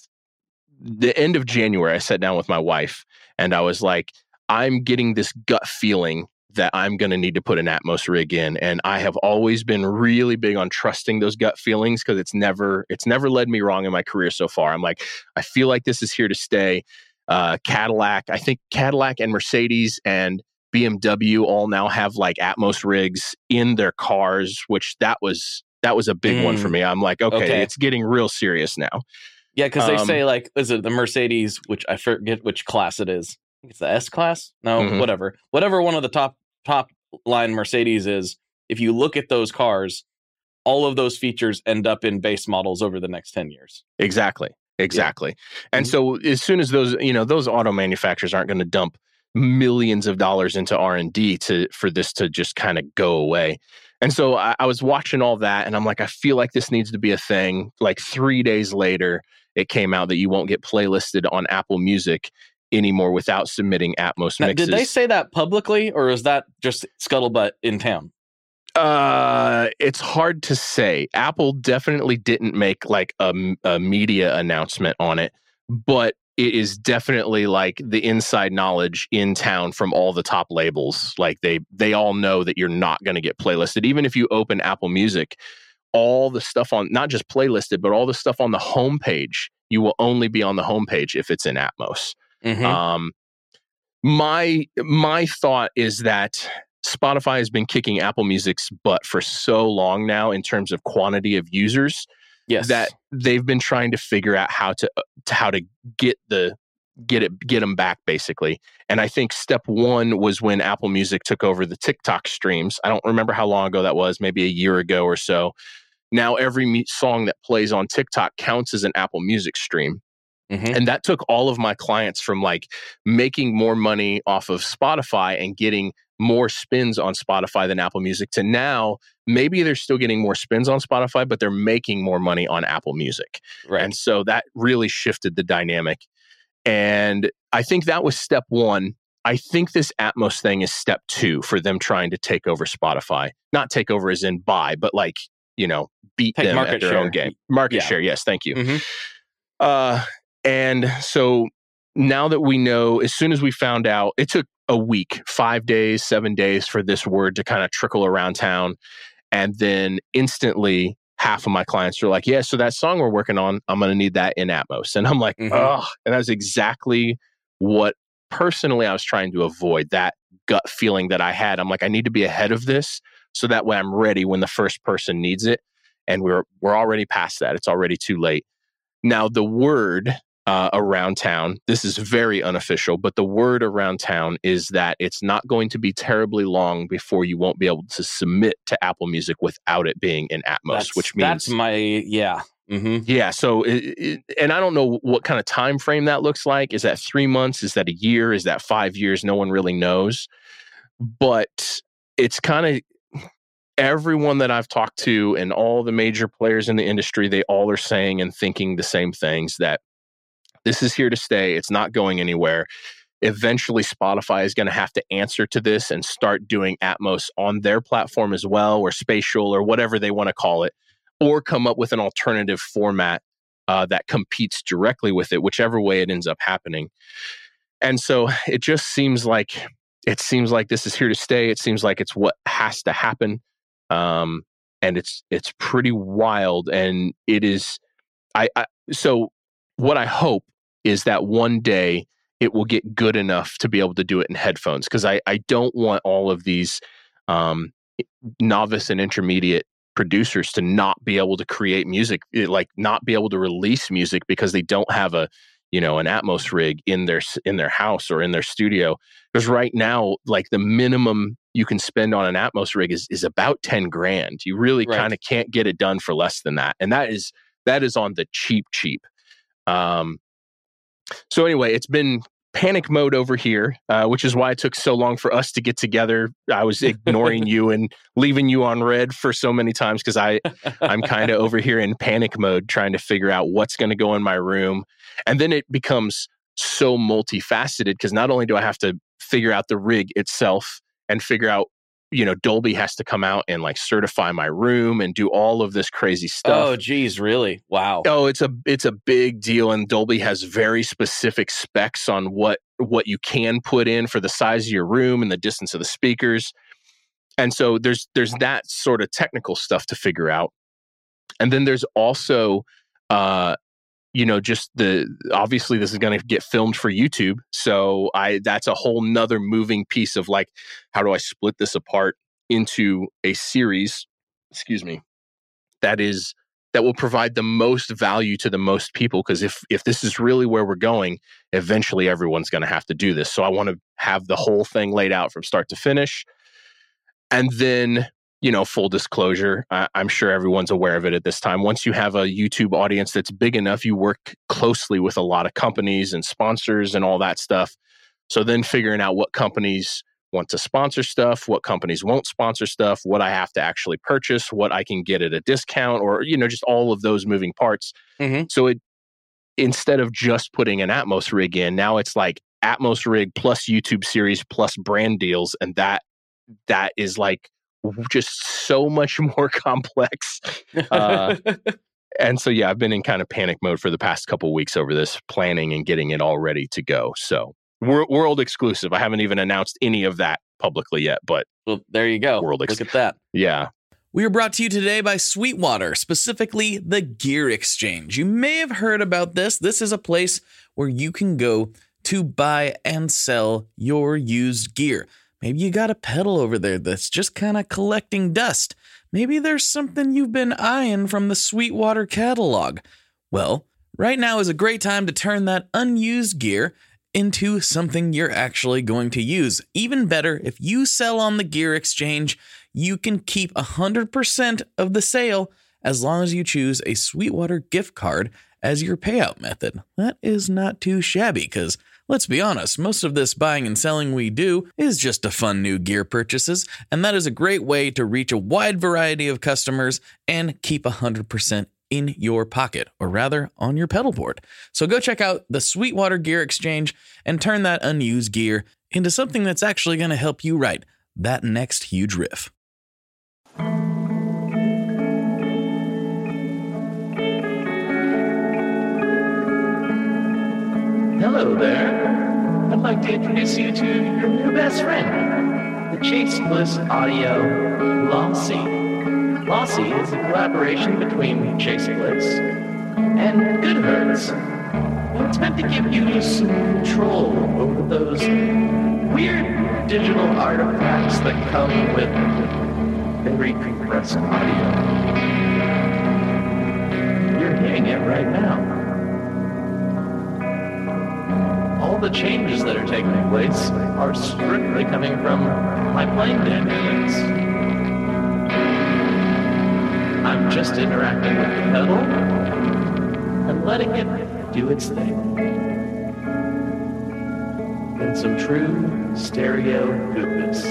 the end of January, I sat down with my wife and I was like, I'm getting this gut feeling that I'm going to need to put an Atmos rig in. And I have always been really big on trusting those gut feelings because it's never led me wrong in my career so far. I'm like, I feel like this is here to stay. Cadillac, I think Cadillac and Mercedes and BMW all now have like Atmos rigs in their cars, which that was a big one for me. I'm like, okay, it's getting real serious now. Yeah, because they say like, is it the Mercedes, which I forget which class it is. I think it's the S class? No, whatever one of the top line Mercedes is, if you look at those cars, all of those features end up in base models over the next 10 years. Exactly. And so as soon as those auto manufacturers aren't going to dump millions of dollars into R&D for this to just kind of go away. And so I was watching all that and I'm like, I feel like this needs to be a thing. Like 3 days later, it came out that you won't get playlisted on Apple Music anymore without submitting Atmos mixes. Did they say that publicly, or is that just scuttlebutt in town? It's hard to say. Apple definitely didn't make like a media announcement on it, but it is definitely like the inside knowledge in town from all the top labels. Like they all know that you're not going to get playlisted. Even if you open Apple Music, all the stuff on, not just playlisted, but all the stuff on the homepage, you will only be on the homepage if it's in Atmos. Mm-hmm. My thought is that Spotify has been kicking Apple Music's butt for so long now in terms of quantity of users. Yes. That they've been trying to figure out how to get them back, basically. And I think step one was when Apple Music took over the TikTok streams. I don't remember how long ago that was, maybe a year ago or so. Now every song that plays on TikTok counts as an Apple Music stream. Mm-hmm. And that took all of my clients from like making more money off of Spotify and getting more spins on Spotify than Apple Music to now maybe they're still getting more spins on Spotify, but they're making more money on Apple Music. Right. And so that really shifted the dynamic. And I think that was step one. I think this Atmos thing is step two for them trying to take over Spotify. Not take over as in buy, but like, beat Take them market at their share. own game. Market Yeah. share, yes, thank you. Mm-hmm. And so now that we know, as soon as we found out, it took a week, 5 days, 7 days for this word to kind of trickle around town. And then instantly, half of my clients are like, yeah, so that song we're working on, I'm going to need that in Atmos. And I'm like, oh, and that was exactly what personally I was trying to avoid, that gut feeling that I had. I'm like, I need to be ahead of this so that way I'm ready when the first person needs it. And we're already past that. It's already too late. Now, the word around town, this is very unofficial, but the word around town is that it's not going to be terribly long before you won't be able to submit to Apple Music without it being in Atmos, which means... Mm-hmm. Yeah, so, and I don't know what kind of time frame that looks like. Is that 3 months? Is that a year? Is that 5 years? No one really knows. But it's kind of... Everyone that I've talked to and all the major players in the industry, they all are saying and thinking the same things, that this is here to stay. It's not going anywhere. Eventually, Spotify is going to have to answer to this and start doing Atmos on their platform as well, or spatial, or whatever they want to call it, or come up with an alternative format that competes directly with it, whichever way it ends up happening. And so it just seems like this is here to stay. It seems like it's what has to happen. And it's pretty wild. And it is, so what I hope is that one day it will get good enough to be able to do it in headphones. Cause I don't want all of these, novice and intermediate producers to not be able to create music, like not be able to release music because they don't have an Atmos rig in their house or in their studio. Because right now, like the minimum you can spend on an Atmos rig is about $10,000. You really kind of can't get it done for less than that. And that is on the cheap. So anyway, it's been panic mode over here, which is why it took so long for us to get together. I was ignoring you and leaving you on red for so many times because I'm kind of over here in panic mode trying to figure out what's going to go in my room. And then it becomes so multifaceted because not only do I have to figure out the rig itself and figure out, Dolby has to come out and like certify my room and do all of this crazy stuff. Oh, geez, really? Wow. Oh, it's a big deal. And Dolby has very specific specs on what you can put in for the size of your room and the distance of the speakers. And so there's that sort of stuff to figure out. And then there's also, obviously this is going to get filmed for YouTube. So that's a whole nother moving piece of like, how do I split this apart into a series, that will provide the most value to the most people. Because if this is really where we're going, eventually everyone's going to have to do this. So I want to have the whole thing laid out from start to finish. And then, full disclosure, I'm sure everyone's aware of it at this time. Once you have a YouTube audience that's big enough, you work closely with a lot of companies and sponsors and all that stuff. So then figuring out what companies want to sponsor stuff, what companies won't sponsor stuff, what I have to actually purchase, what I can get at a discount, or, just all of those moving parts. Mm-hmm. So instead of just putting an Atmos rig in, now it's like Atmos rig plus YouTube series plus brand deals. And that is like just so much more complex. And so, yeah, I've been in kind of panic mode for the past couple of weeks over this, planning and getting it all ready to go. So world exclusive. I haven't even announced any of that publicly yet, but well, there you go. Look at that. Yeah. We are brought to you today by Sweetwater, specifically the Gear Exchange. You may have heard about this. This is a place where you can go to buy and sell your used gear. Maybe you got a pedal over there that's just kind of collecting dust. Maybe there's something you've been eyeing from the Sweetwater catalog. Well, right now is a great time to turn that unused gear into something you're actually going to use. Even better, if you sell on the Gear Exchange, you can keep 100% of the sale as long as you choose a Sweetwater gift card as your payout method. That is not too shabby because, let's be honest, most of this buying and selling we do is just to fund new gear purchases, and that is a great way to reach a wide variety of customers and keep 100% in your pocket, or rather on your pedal board. So go check out the Sweetwater Gear Exchange and turn that unused gear into something that's actually going to help you write that next huge riff. Hello there. I'd like to introduce you to your new best friend, the Chase Bliss Audio Lossy. Lossy is a collaboration between Chase Bliss and Goodhertz. And it's meant to give you some control over those weird digital artifacts that come with very compressed audio. You're hearing it right now. All the changes that are taking place are strictly coming from my playing dynamics. I'm just interacting with the pedal and letting it do its thing. In some true stereo goodness.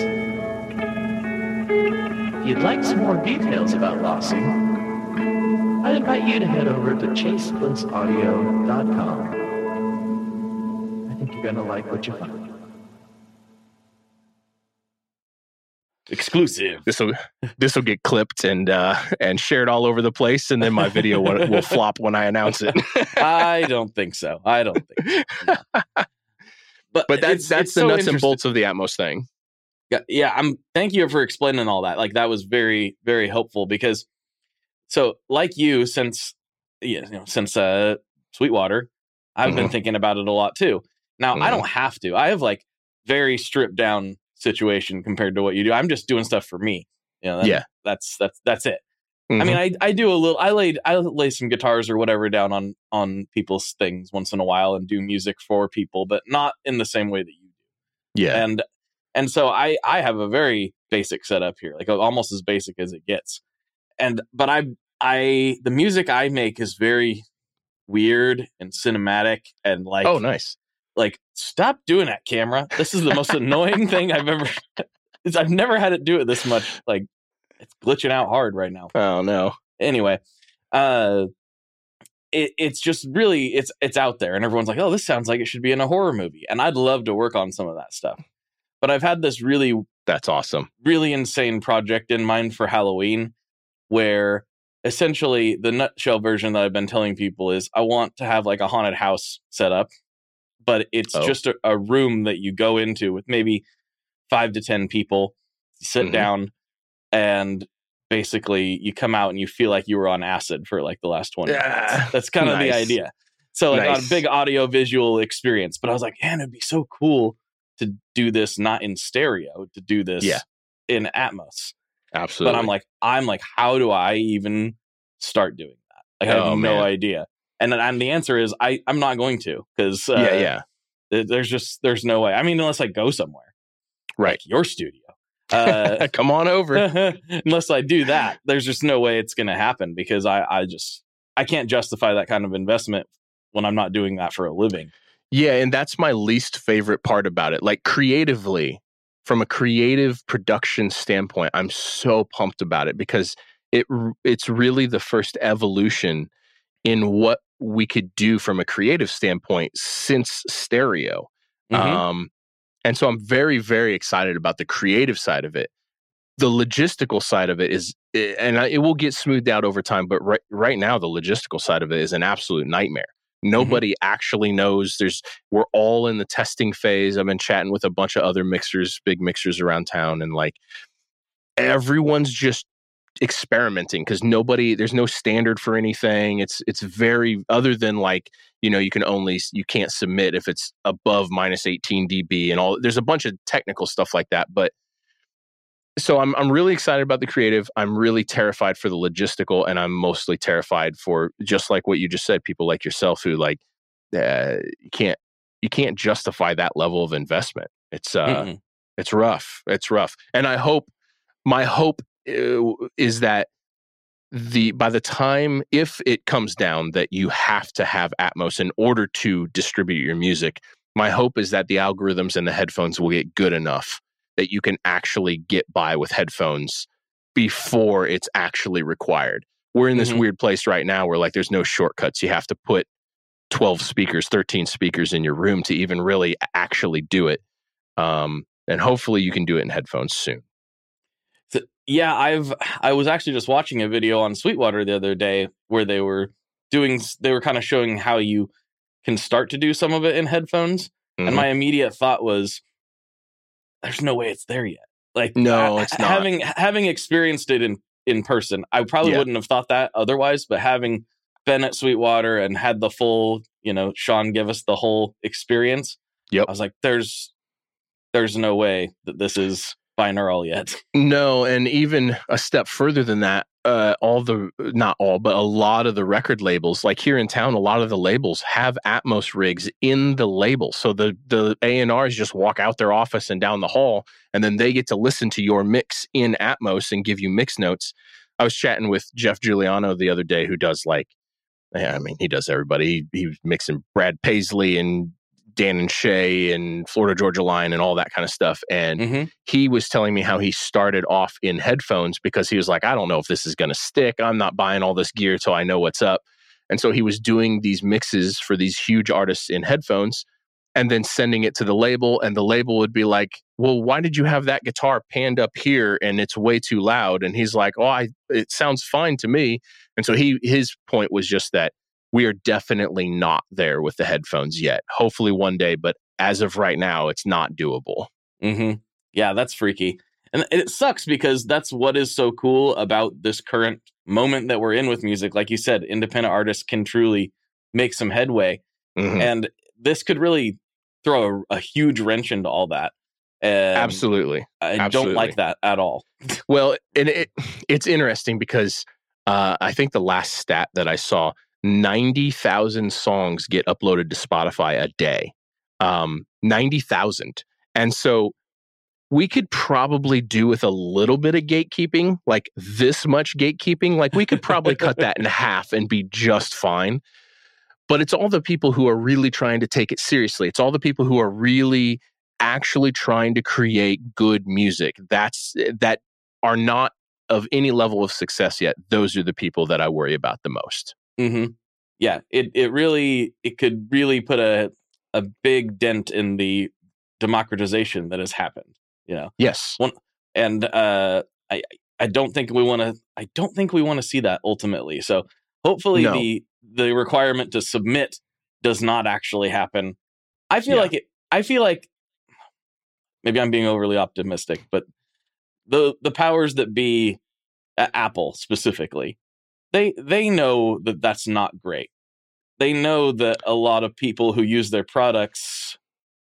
If you'd like some more details about Lossy, I'd invite you to head over to ChaseBlissAudio.com. I think you're going to like what you find. Exclusive. This will get clipped and shared all over the place, and then my video will flop when I announce it. I don't think so. No. But that's the so nuts and bolts of the Atmos thing. Yeah. Thank you for explaining all that. Like, that was very, very helpful because, so like you, since Sweetwater, I've been thinking about it a lot too. Now I don't have to. I have like very stripped down situation compared to what you do. I'm just doing stuff for me. That's it. I mean, I do a little. I lay some guitars or whatever down on people's things once in a while and do music for people, but not in the same way that you do. Yeah. And so I have a very basic setup here, like almost as basic as it gets. But the music I make is very weird and cinematic and like, oh, nice. Like, stop doing that, camera. This is the most annoying thing I've never had it do it this much. Like, it's glitching out hard right now. Oh no. Anyway, it's just really it's out there, and everyone's like, "Oh, this sounds like it should be in a horror movie." And I'd love to work on some of that stuff. But I've had this that's awesome, really insane project in mind for Halloween, where essentially the nutshell version that I've been telling people is I want to have like a haunted house set up. But it's just a room that you go into with maybe 5 to 10 people, sit down, and basically you come out and you feel like you were on acid for like the last 20 minutes. That's kind of the idea. So like a big audio visual experience. But I was like, man, it'd be so cool to do this not in stereo, to do this in Atmos. Absolutely. But I'm like, how do I even start doing that? Like, I have no idea. And the answer is I'm not going to, because there's no way. I mean, unless I go somewhere, right? Like your studio. Come on over. Unless I do that, there's just no way it's going to happen, because I can't justify that kind of investment when I'm not doing that for a living. Yeah, and that's my least favorite part about it. Like, creatively, from a creative production standpoint, I'm so pumped about it, because it's really the first evolution in what we could do from a creative standpoint since stereo. And so I'm very, very excited about the creative side of it. the logistical side of it is, and it will get smoothed out over time, but right now the logistical side of it is an absolute nightmare. Nobody actually knows. We're all in the testing phase. I've been chatting with a bunch of other big mixers around town, and like everyone's just experimenting because there's no standard for anything. It's very, other than like, you can't submit if it's above minus 18 dB and all. There's a bunch of technical stuff like that, but so I'm really excited about the creative. I'm really terrified for the logistical, and I'm mostly terrified for, just like what you just said, people like yourself who like you can't justify that level of investment. It's rough. It's rough. And my hope is that by the time, if it comes down that you have to have Atmos in order to distribute your music, my hope is that the algorithms and the headphones will get good enough that you can actually get by with headphones before it's actually required. We're in this weird place right now where like there's no shortcuts. You have to put 12 speakers, 13 speakers in your room to even really actually do it. And hopefully you can do it in headphones soon. So, yeah, I was actually just watching a video on Sweetwater the other day where they were kind of showing how you can start to do some of it in headphones. And my immediate thought was, there's no way it's there yet. Like, no, it's not. Having experienced it in person, I probably wouldn't have thought that otherwise, but having been at Sweetwater and had the full, Sean give us the whole experience. Yep. I was like, there's no way that this is binaural yet. No, and even a step further than that, not all, but a lot of the record labels, like here in town, a lot of the labels have Atmos rigs in the label. So the A&Rs just walk out their office and down the hall, and then they get to listen to your mix in Atmos and give you mix notes. I was chatting with Jeff Giuliano the other day, who does he does everybody. He was mixing Brad Paisley and Dan and Shay and Florida Georgia Line and all that kind of stuff. And he was telling me how he started off in headphones because he was like, I don't know if this is going to stick. I'm not buying all this gear till I know what's up. And so he was doing these mixes for these huge artists in headphones and then sending it to the label. And the label would be like, well, why did you have that guitar panned up here and it's way too loud? And he's like, it sounds fine to me. And so his point was just that we are definitely not there with the headphones yet. Hopefully one day, but as of right now, it's not doable. Yeah, that's freaky. And it sucks because that's what is so cool about this current moment that we're in with music. Like you said, independent artists can truly make some headway. And this could really throw a huge wrench into all that. Absolutely. I don't like that at all. Well, and it's interesting because I think the last stat that I saw, 90,000 songs get uploaded to Spotify a day. 90,000. And so we could probably do with a little bit of gatekeeping, like this much gatekeeping. Like we could probably cut that in half and be just fine. But it's all the people who are really trying to take it seriously. It's all the people who are really actually trying to create good music that are not of any level of success yet. Those are the people that I worry about the most. Yeah, it could really put a big dent in the democratization that has happened. Yes. And I don't think we want to see that ultimately. So hopefully the requirement to submit does not actually happen. I feel like maybe I'm being overly optimistic, but the powers that be at Apple specifically, they know that that's not great. They know that a lot of people who use their products,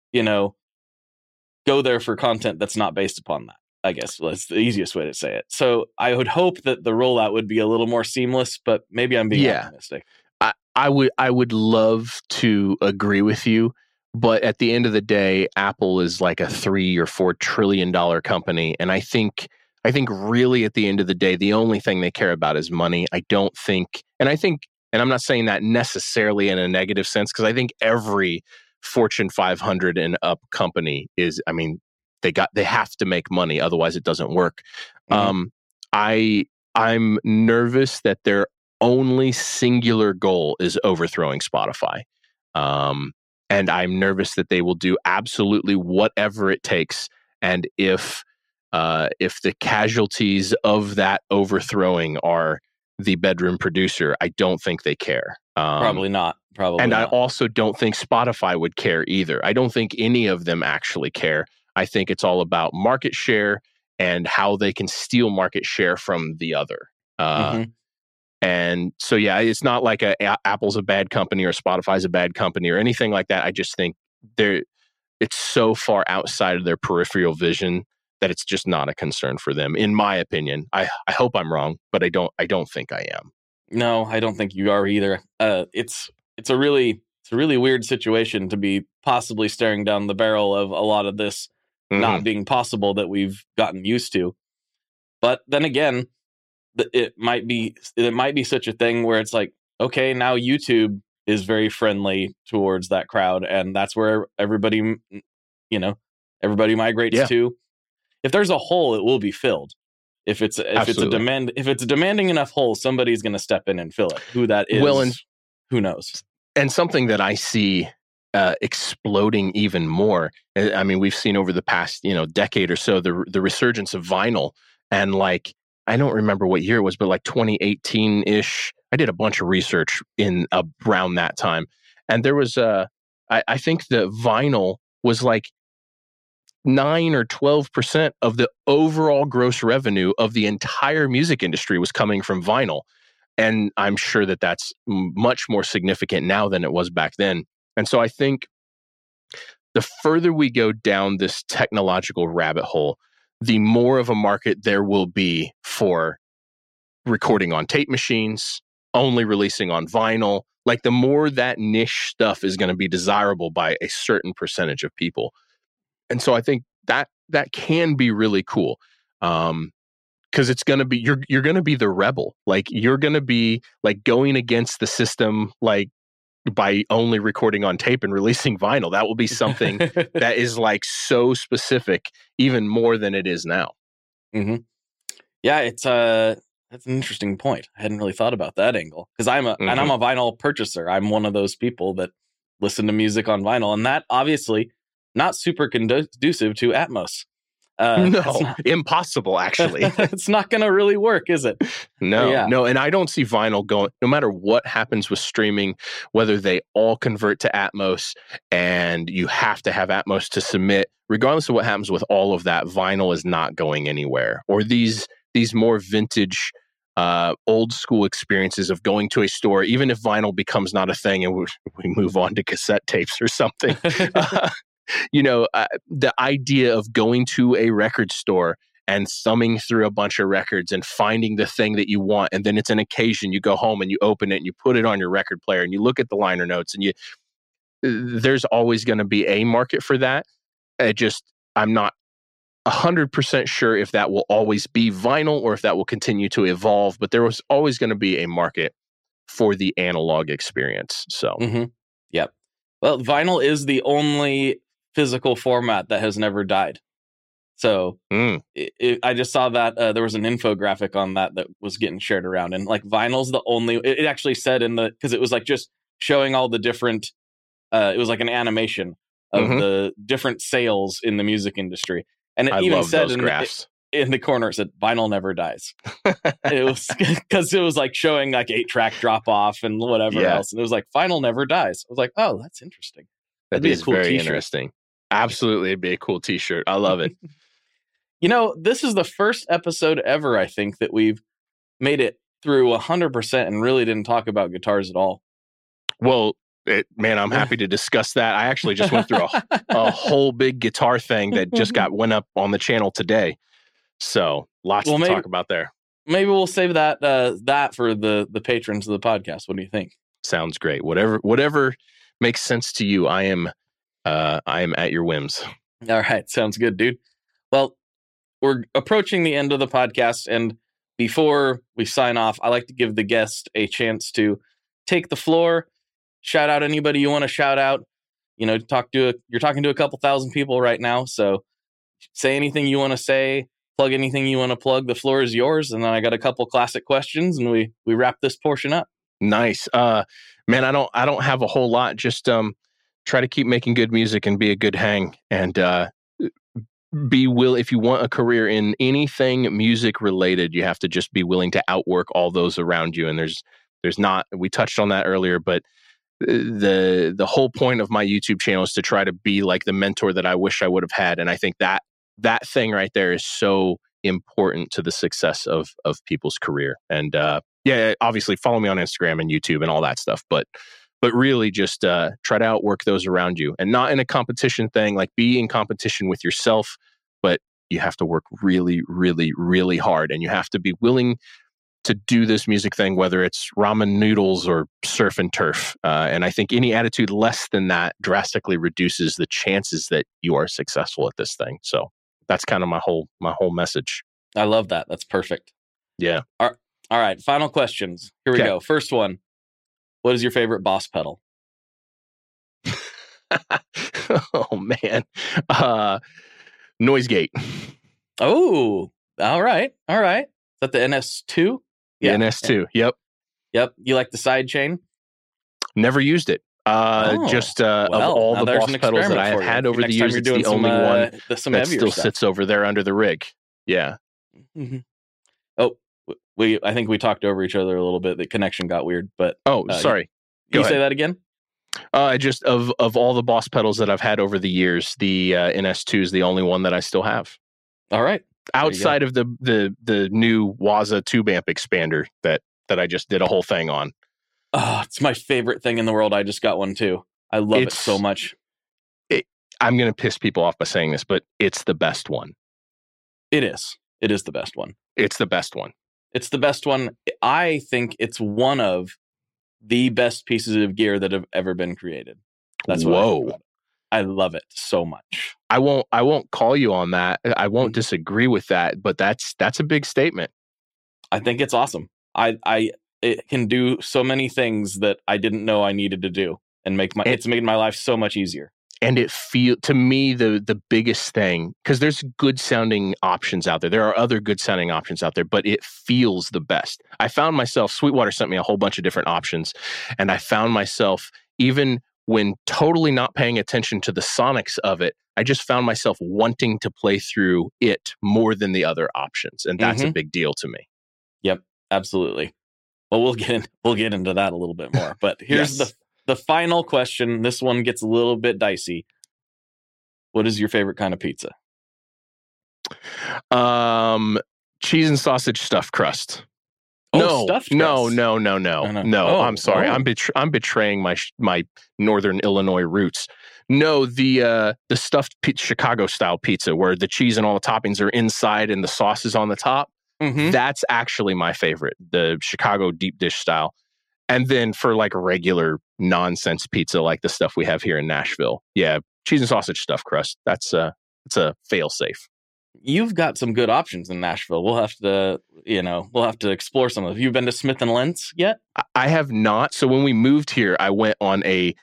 go there for content that's not based upon that. I guess that's the easiest way to say it. So I would hope that the rollout would be a little more seamless, but maybe I'm being optimistic. I would love to agree with you, but at the end of the day, Apple is like a $3 or $4 trillion company, and I think really at the end of the day, the only thing they care about is money. I don't think, and I'm not saying that necessarily in a negative sense, because I think every Fortune 500 and up company is, they have to make money, otherwise it doesn't work. I'm nervous that their only singular goal is overthrowing Spotify. And I'm nervous that they will do absolutely whatever it takes. And if if the casualties of that overthrowing are the bedroom producer, I don't think they care. Probably not. Probably and not. I also don't think Spotify would care either. I don't think any of them actually care. I think it's all about market share and how they can steal market share from the other. And so, yeah, it's not like Apple's a bad company or Spotify's a bad company or anything like that. I just think it's so far outside of their peripheral vision that it's just not a concern for them, in my opinion. I hope I'm wrong, but I don't think I am. No, I don't think you are either. It's a really weird situation to be possibly staring down the barrel of a lot of this not being possible that we've gotten used to. But then again, it might be such a thing where it's like, okay, now YouTube is very friendly towards that crowd, and that's where everybody migrates to. If there's a hole, it will be filled. If it's a demanding enough hole, somebody's going to step in and fill it. Who that is, who knows? And something that I see exploding even more. I mean, we've seen over the past decade or so the resurgence of vinyl, and like I don't remember what year it was, but like 2018-ish. I did a bunch of research in around that time, and there was I think the vinyl was like 9 or 12% of the overall gross revenue of the entire music industry was coming from vinyl. And I'm sure that that's much more significant now than it was back then. And so I think the further we go down this technological rabbit hole, the more of a market there will be for recording on tape machines, only releasing on vinyl. Like the more that niche stuff is going to be desirable by a certain percentage of people. And so I think that can be really cool. Because it's going to be, you're going to be the rebel. Like you're going to be like going against the system, like by only recording on tape and releasing vinyl. That will be something that is like so specific, even more than it is now. Yeah, that's an interesting point. I hadn't really thought about that angle because I'm a vinyl purchaser. I'm one of those people that listen to music on vinyl, and that obviously not super conducive to Atmos. No, impossible, actually. It's not going to really work, is it? No. And I don't see vinyl going, no matter what happens with streaming, whether they all convert to Atmos and you have to have Atmos to submit, regardless of what happens with all of that, vinyl is not going anywhere. Or these more vintage, old school experiences of going to a store, even if vinyl becomes not a thing and we move on to cassette tapes or something. The idea of going to a record store and thumbing through a bunch of records and finding the thing that you want, and then it's an occasion, you go home and you open it and you put it on your record player and you look at the liner notes, and there's always going to be a market for that. I'm not 100% sure if that will always be vinyl or if that will continue to evolve, but there was always going to be a market for the analog experience. So, Yep. Well, vinyl is the only physical format that has never died. So I just saw that there was an infographic on that was getting shared around, and like vinyl's the only. It actually said because it was like just showing all the different. It was like an animation of the different sales in the music industry, and it even said in the corner it said vinyl never dies. It was because it was like showing like 8-track drop off and whatever else, and it was like vinyl never dies. I was like, oh, that's interesting. That'd be a cool very interesting. Absolutely, it'd be a cool T-shirt. I love it. This is the first episode ever, I think, that we've made it through 100% and really didn't talk about guitars at all. Well, I'm happy to discuss that. I actually just went through a whole big guitar thing that just went up on the channel today. So lots to talk about there. Maybe we'll save that for the patrons of the podcast. What do you think? Sounds great. Whatever makes sense to you. I am at your whims. All right. Sounds good, dude. Well, we're approaching the end of the podcast, and before we sign off, I like to give the guest a chance to take the floor, shout out anybody you want to shout out. You're talking to a couple thousand people right now, so say anything you want to say, plug anything you want to plug. The floor is yours, and then I got a couple classic questions, and we wrap this portion up. Nice. Man, I don't have a whole lot. Just try to keep making good music and be a good hang, and if you want a career in anything music related, you have to just be willing to outwork all those around you. And there's not, we touched on that earlier, but the whole point of my YouTube channel is to try to be like the mentor that I wish I would have had. And I think that thing right there is so important to the success of people's career. And obviously follow me on Instagram and YouTube and all that stuff, but really just try to outwork those around you, and not in a competition thing, like be in competition with yourself, but you have to work really, really, really hard, and you have to be willing to do this music thing, whether it's ramen noodles or surf and turf. And I think any attitude less than that drastically reduces the chances that you are successful at this thing. So that's kind of my whole message. I love that. That's perfect. Yeah. All right. Final questions. Here we go. First one. What is your favorite Boss pedal? Oh, man. Noise Gate. Oh, all right. Is that the NS2? Yeah. The NS2. Yep. You like the side chain? Never used it. Of all the Boss pedals that I have had over the years, it's the only one that still sits over there under the rig. Yeah. Mm-hmm. Oh, I think we talked over each other a little bit. The connection got weird, but sorry. You say that again? Just of all the Boss pedals that I've had over the years, the NS2 is the only one that I still have. All right. Outside of the new Waza tube amp expander that I just did a whole thing on. Oh, it's my favorite thing in the world. I just got one too. I love it so much. I'm going to piss people off by saying this, but it's the best one. It is. It is the best one. It's the best one. It's the best one. I think it's one of the best pieces of gear that have ever been created. That's what I think about it. I love it so much. I won't call you on that. I won't disagree with that, but that's a big statement. I think it's awesome. It can do so many things that I didn't know I needed to do, and it's made my life so much easier. And to me, the biggest thing, because there's good sounding options out there. There are other good sounding options out there, but it feels the best. I found myself, Sweetwater sent me a whole bunch of different options, and I found myself, even when totally not paying attention to the sonics of it, I just found myself wanting to play through it more than the other options. And that's a big deal to me. Yep, absolutely. Well, we'll get into that a little bit more, but here's the final question. This one gets a little bit dicey. What is your favorite kind of pizza? Cheese and sausage stuffed crust. Oh, stuffed crust. No. I'm sorry. I'm betraying my Northern Illinois roots. No, the stuffed Chicago style pizza where the cheese and all the toppings are inside and the sauce is on the top. Mm-hmm. That's actually my favorite, the Chicago deep dish style. And then for like regular nonsense pizza, like the stuff we have here in Nashville, cheese and sausage stuffed crust. It's a fail safe. You've got some good options in Nashville. We'll have to explore some of them. Have you been to Smith & Lentz yet? I have not. So when we moved here, I went on a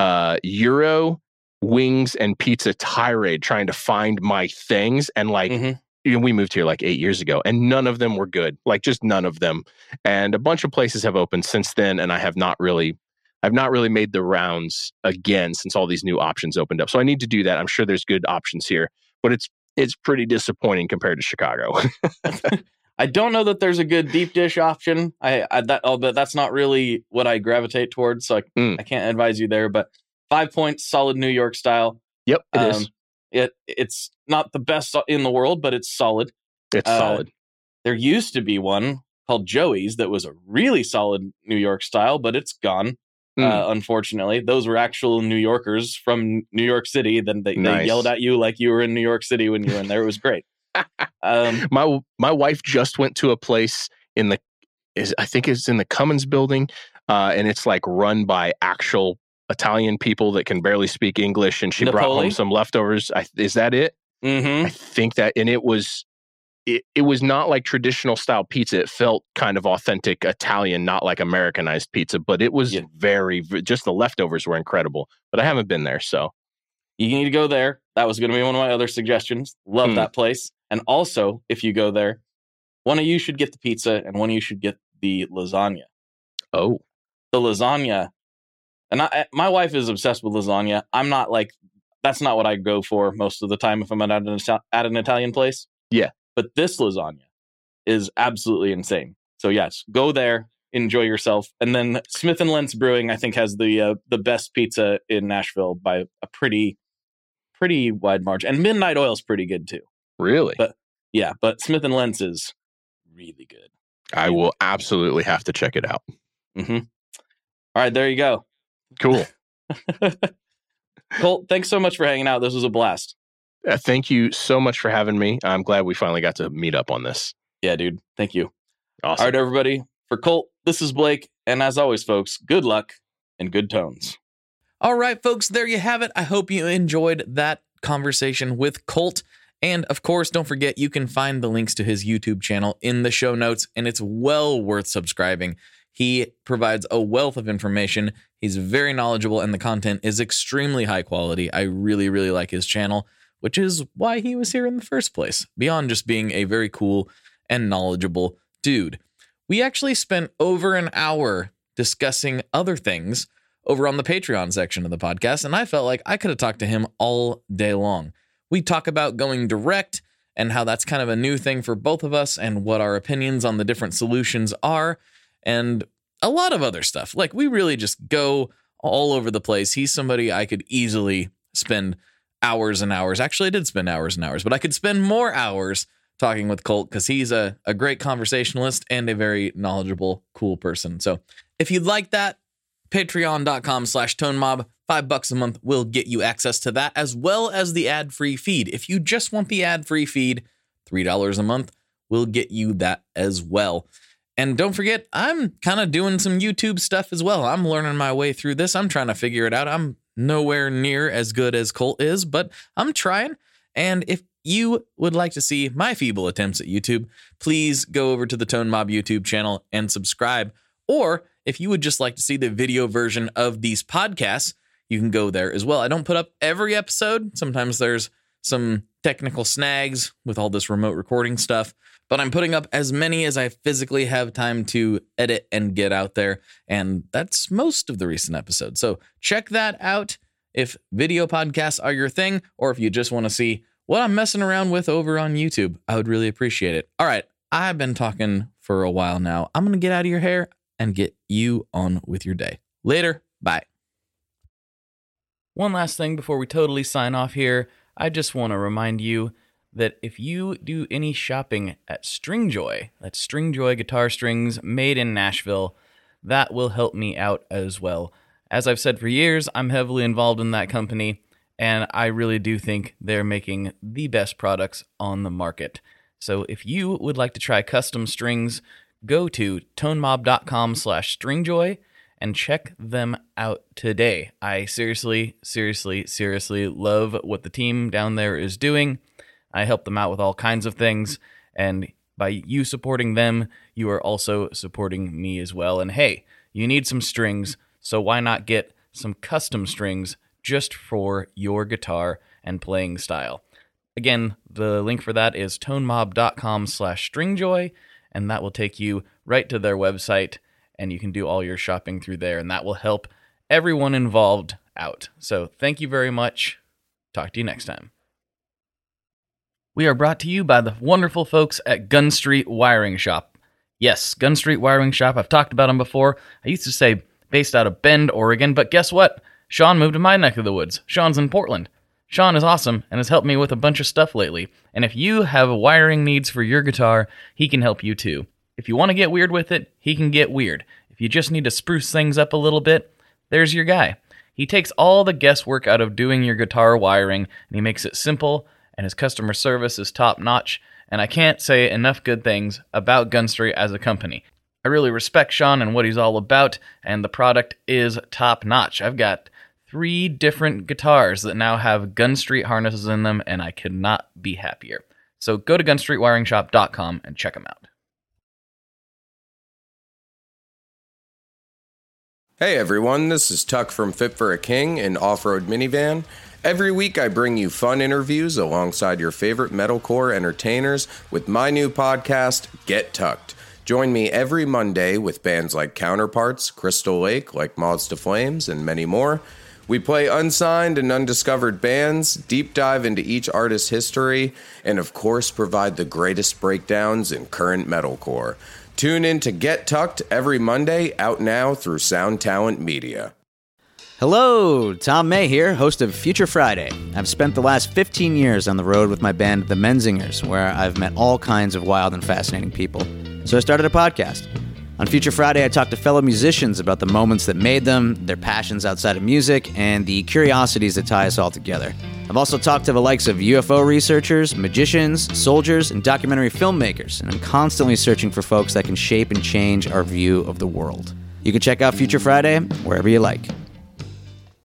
Euro wings and pizza tirade trying to find my things, and we moved here like 8 years ago, and none of them were good. Like just none of them. And a bunch of places have opened since then, and I've not really made the rounds again since all these new options opened up. So I need to do that. I'm sure there's good options here, but it's pretty disappointing compared to Chicago. I don't know that there's a good deep dish option. But that's not really what I gravitate towards, so I can't advise you there. But 5 points, solid New York style. Yep, it is. It's not the best in the world, but it's solid. It's solid. There used to be one called Joey's that was a really solid New York style, but it's gone. Unfortunately, those were actual New Yorkers from New York City. Then they yelled at you like you were in New York City when you were in there. It was great. My wife just went to a place I think it's in the Cummins building, and it's like run by actual Italian people that can barely speak English, and she brought home some leftovers. Is that it? Mm-hmm. I think that, and it was not like traditional style pizza. It felt kind of authentic Italian, not like Americanized pizza, but it was just the leftovers were incredible. But I haven't been there, so you need to go there. That was going to be one of my other suggestions. Love that place. And also, if you go there, one of you should get the pizza and one of you should get the lasagna. Oh, the lasagna. And my wife is obsessed with lasagna. I'm not like that's not what I go for most of the time if I'm at an Italian place. Yeah. But this lasagna is absolutely insane. So yes, go there, enjoy yourself. And then Smith & Lentz Brewing, I think, has the best pizza in Nashville by a pretty wide margin. And Midnight Oil is pretty good too. Really? But Smith & Lentz is really good. I will absolutely have to check it out. Mm-hmm. All right, there you go. Cool. Colt, thanks so much for hanging out. This was a blast. Thank you so much for having me. I'm glad we finally got to meet up on this. Yeah, dude. Thank you. Awesome. All right, everybody. For Colt, this is Blake. And as always, folks, good luck and good tones. All right, folks, there you have it. I hope you enjoyed that conversation with Colt. And of course, don't forget, you can find the links to his YouTube channel in the show notes, and it's well worth subscribing. He provides a wealth of information. He's very knowledgeable, and the content is extremely high quality. I really, really like his channel, which is why he was here in the first place, beyond just being a very cool and knowledgeable dude. We actually spent over an hour discussing other things over on the Patreon section of the podcast, and I felt like I could have talked to him all day long. We talk about going direct and how that's kind of a new thing for both of us and what our opinions on the different solutions are, and a lot of other stuff. Like, we really just go all over the place. He's somebody I could easily spend hours and hours. Actually, I did spend hours and hours, but I could spend more hours talking with Colt because he's a great conversationalist and a very knowledgeable, cool person. So if you'd like that, patreon.com/tonemob, $5 a month will get you access to that, as well as the ad-free feed. If you just want the ad-free feed, $3 a month will get you that as well. And don't forget, I'm kind of doing some YouTube stuff as well. I'm learning my way through this. I'm trying to figure it out. I'm nowhere near as good as Colt is, but I'm trying. And if you would like to see my feeble attempts at YouTube, please go over to the Tone Mob YouTube channel and subscribe. Or if you would just like to see the video version of these podcasts, you can go there as well. I don't put up every episode. Sometimes there's some technical snags with all this remote recording stuff, but I'm putting up as many as I physically have time to edit and get out there. And that's most of the recent episodes. So check that out if video podcasts are your thing, or if you just want to see what I'm messing around with over on YouTube. I would really appreciate it. All right, I've been talking for a while now. I'm going to get out of your hair and get you on with your day. Later. Bye. One last thing before we totally sign off here. I just want to remind you that if you do any shopping at Stringjoy, that's Stringjoy guitar strings made in Nashville, that will help me out as well. As I've said for years, I'm heavily involved in that company, and I really do think they're making the best products on the market. So if you would like to try custom strings, go to tonemob.com/stringjoy and check them out today. I seriously love what the team down there is doing. I help them out with all kinds of things, and by you supporting them, you are also supporting me as well. And hey, you need some strings, so why not get some custom strings just for your guitar and playing style? Again, the link for that is tonemob.com/stringjoy, and that will take you right to their website, and you can do all your shopping through there, and that will help everyone involved out. So thank you very much. Talk to you next time. We are brought to you by the wonderful folks at Gun Street Wiring Shop. Yes, Gun Street Wiring Shop. I've talked about them before. I used to say based out of Bend, Oregon, but guess what? Sean moved to my neck of the woods. Sean's in Portland. Sean is awesome and has helped me with a bunch of stuff lately. And if you have wiring needs for your guitar, he can help you too. If you want to get weird with it, he can get weird. If you just need to spruce things up a little bit, there's your guy. He takes all the guesswork out of doing your guitar wiring, and he makes it simple, and his customer service is top-notch, and I can't say enough good things about Gun Street as a company. I really respect Sean and what he's all about, and the product is top-notch. I've got 3 different guitars that now have Gun Street harnesses in them, and I could not be happier. So go to gunstreetwiringshop.com and check them out. Hey everyone, this is Tuck from Fit for a King, an off-road minivan. Every week I bring you fun interviews alongside your favorite metalcore entertainers with my new podcast, Get Tucked. Join me every Monday with bands like Counterparts, Crystal Lake, like Moths to Flames, and many more. We play unsigned and undiscovered bands, deep dive into each artist's history, and of course provide the greatest breakdowns in current metalcore. Tune in to Get Tucked every Monday, out now through Sound Talent Media. Hello, Tom May here, host of Future Friday. I've spent the last 15 years on the road with my band, The Menzingers, where I've met all kinds of wild and fascinating people. So I started a podcast. On Future Friday, I talk to fellow musicians about the moments that made them, their passions outside of music, and the curiosities that tie us all together. I've also talked to the likes of UFO researchers, magicians, soldiers, and documentary filmmakers, and I'm constantly searching for folks that can shape and change our view of the world. You can check out Future Friday wherever you like.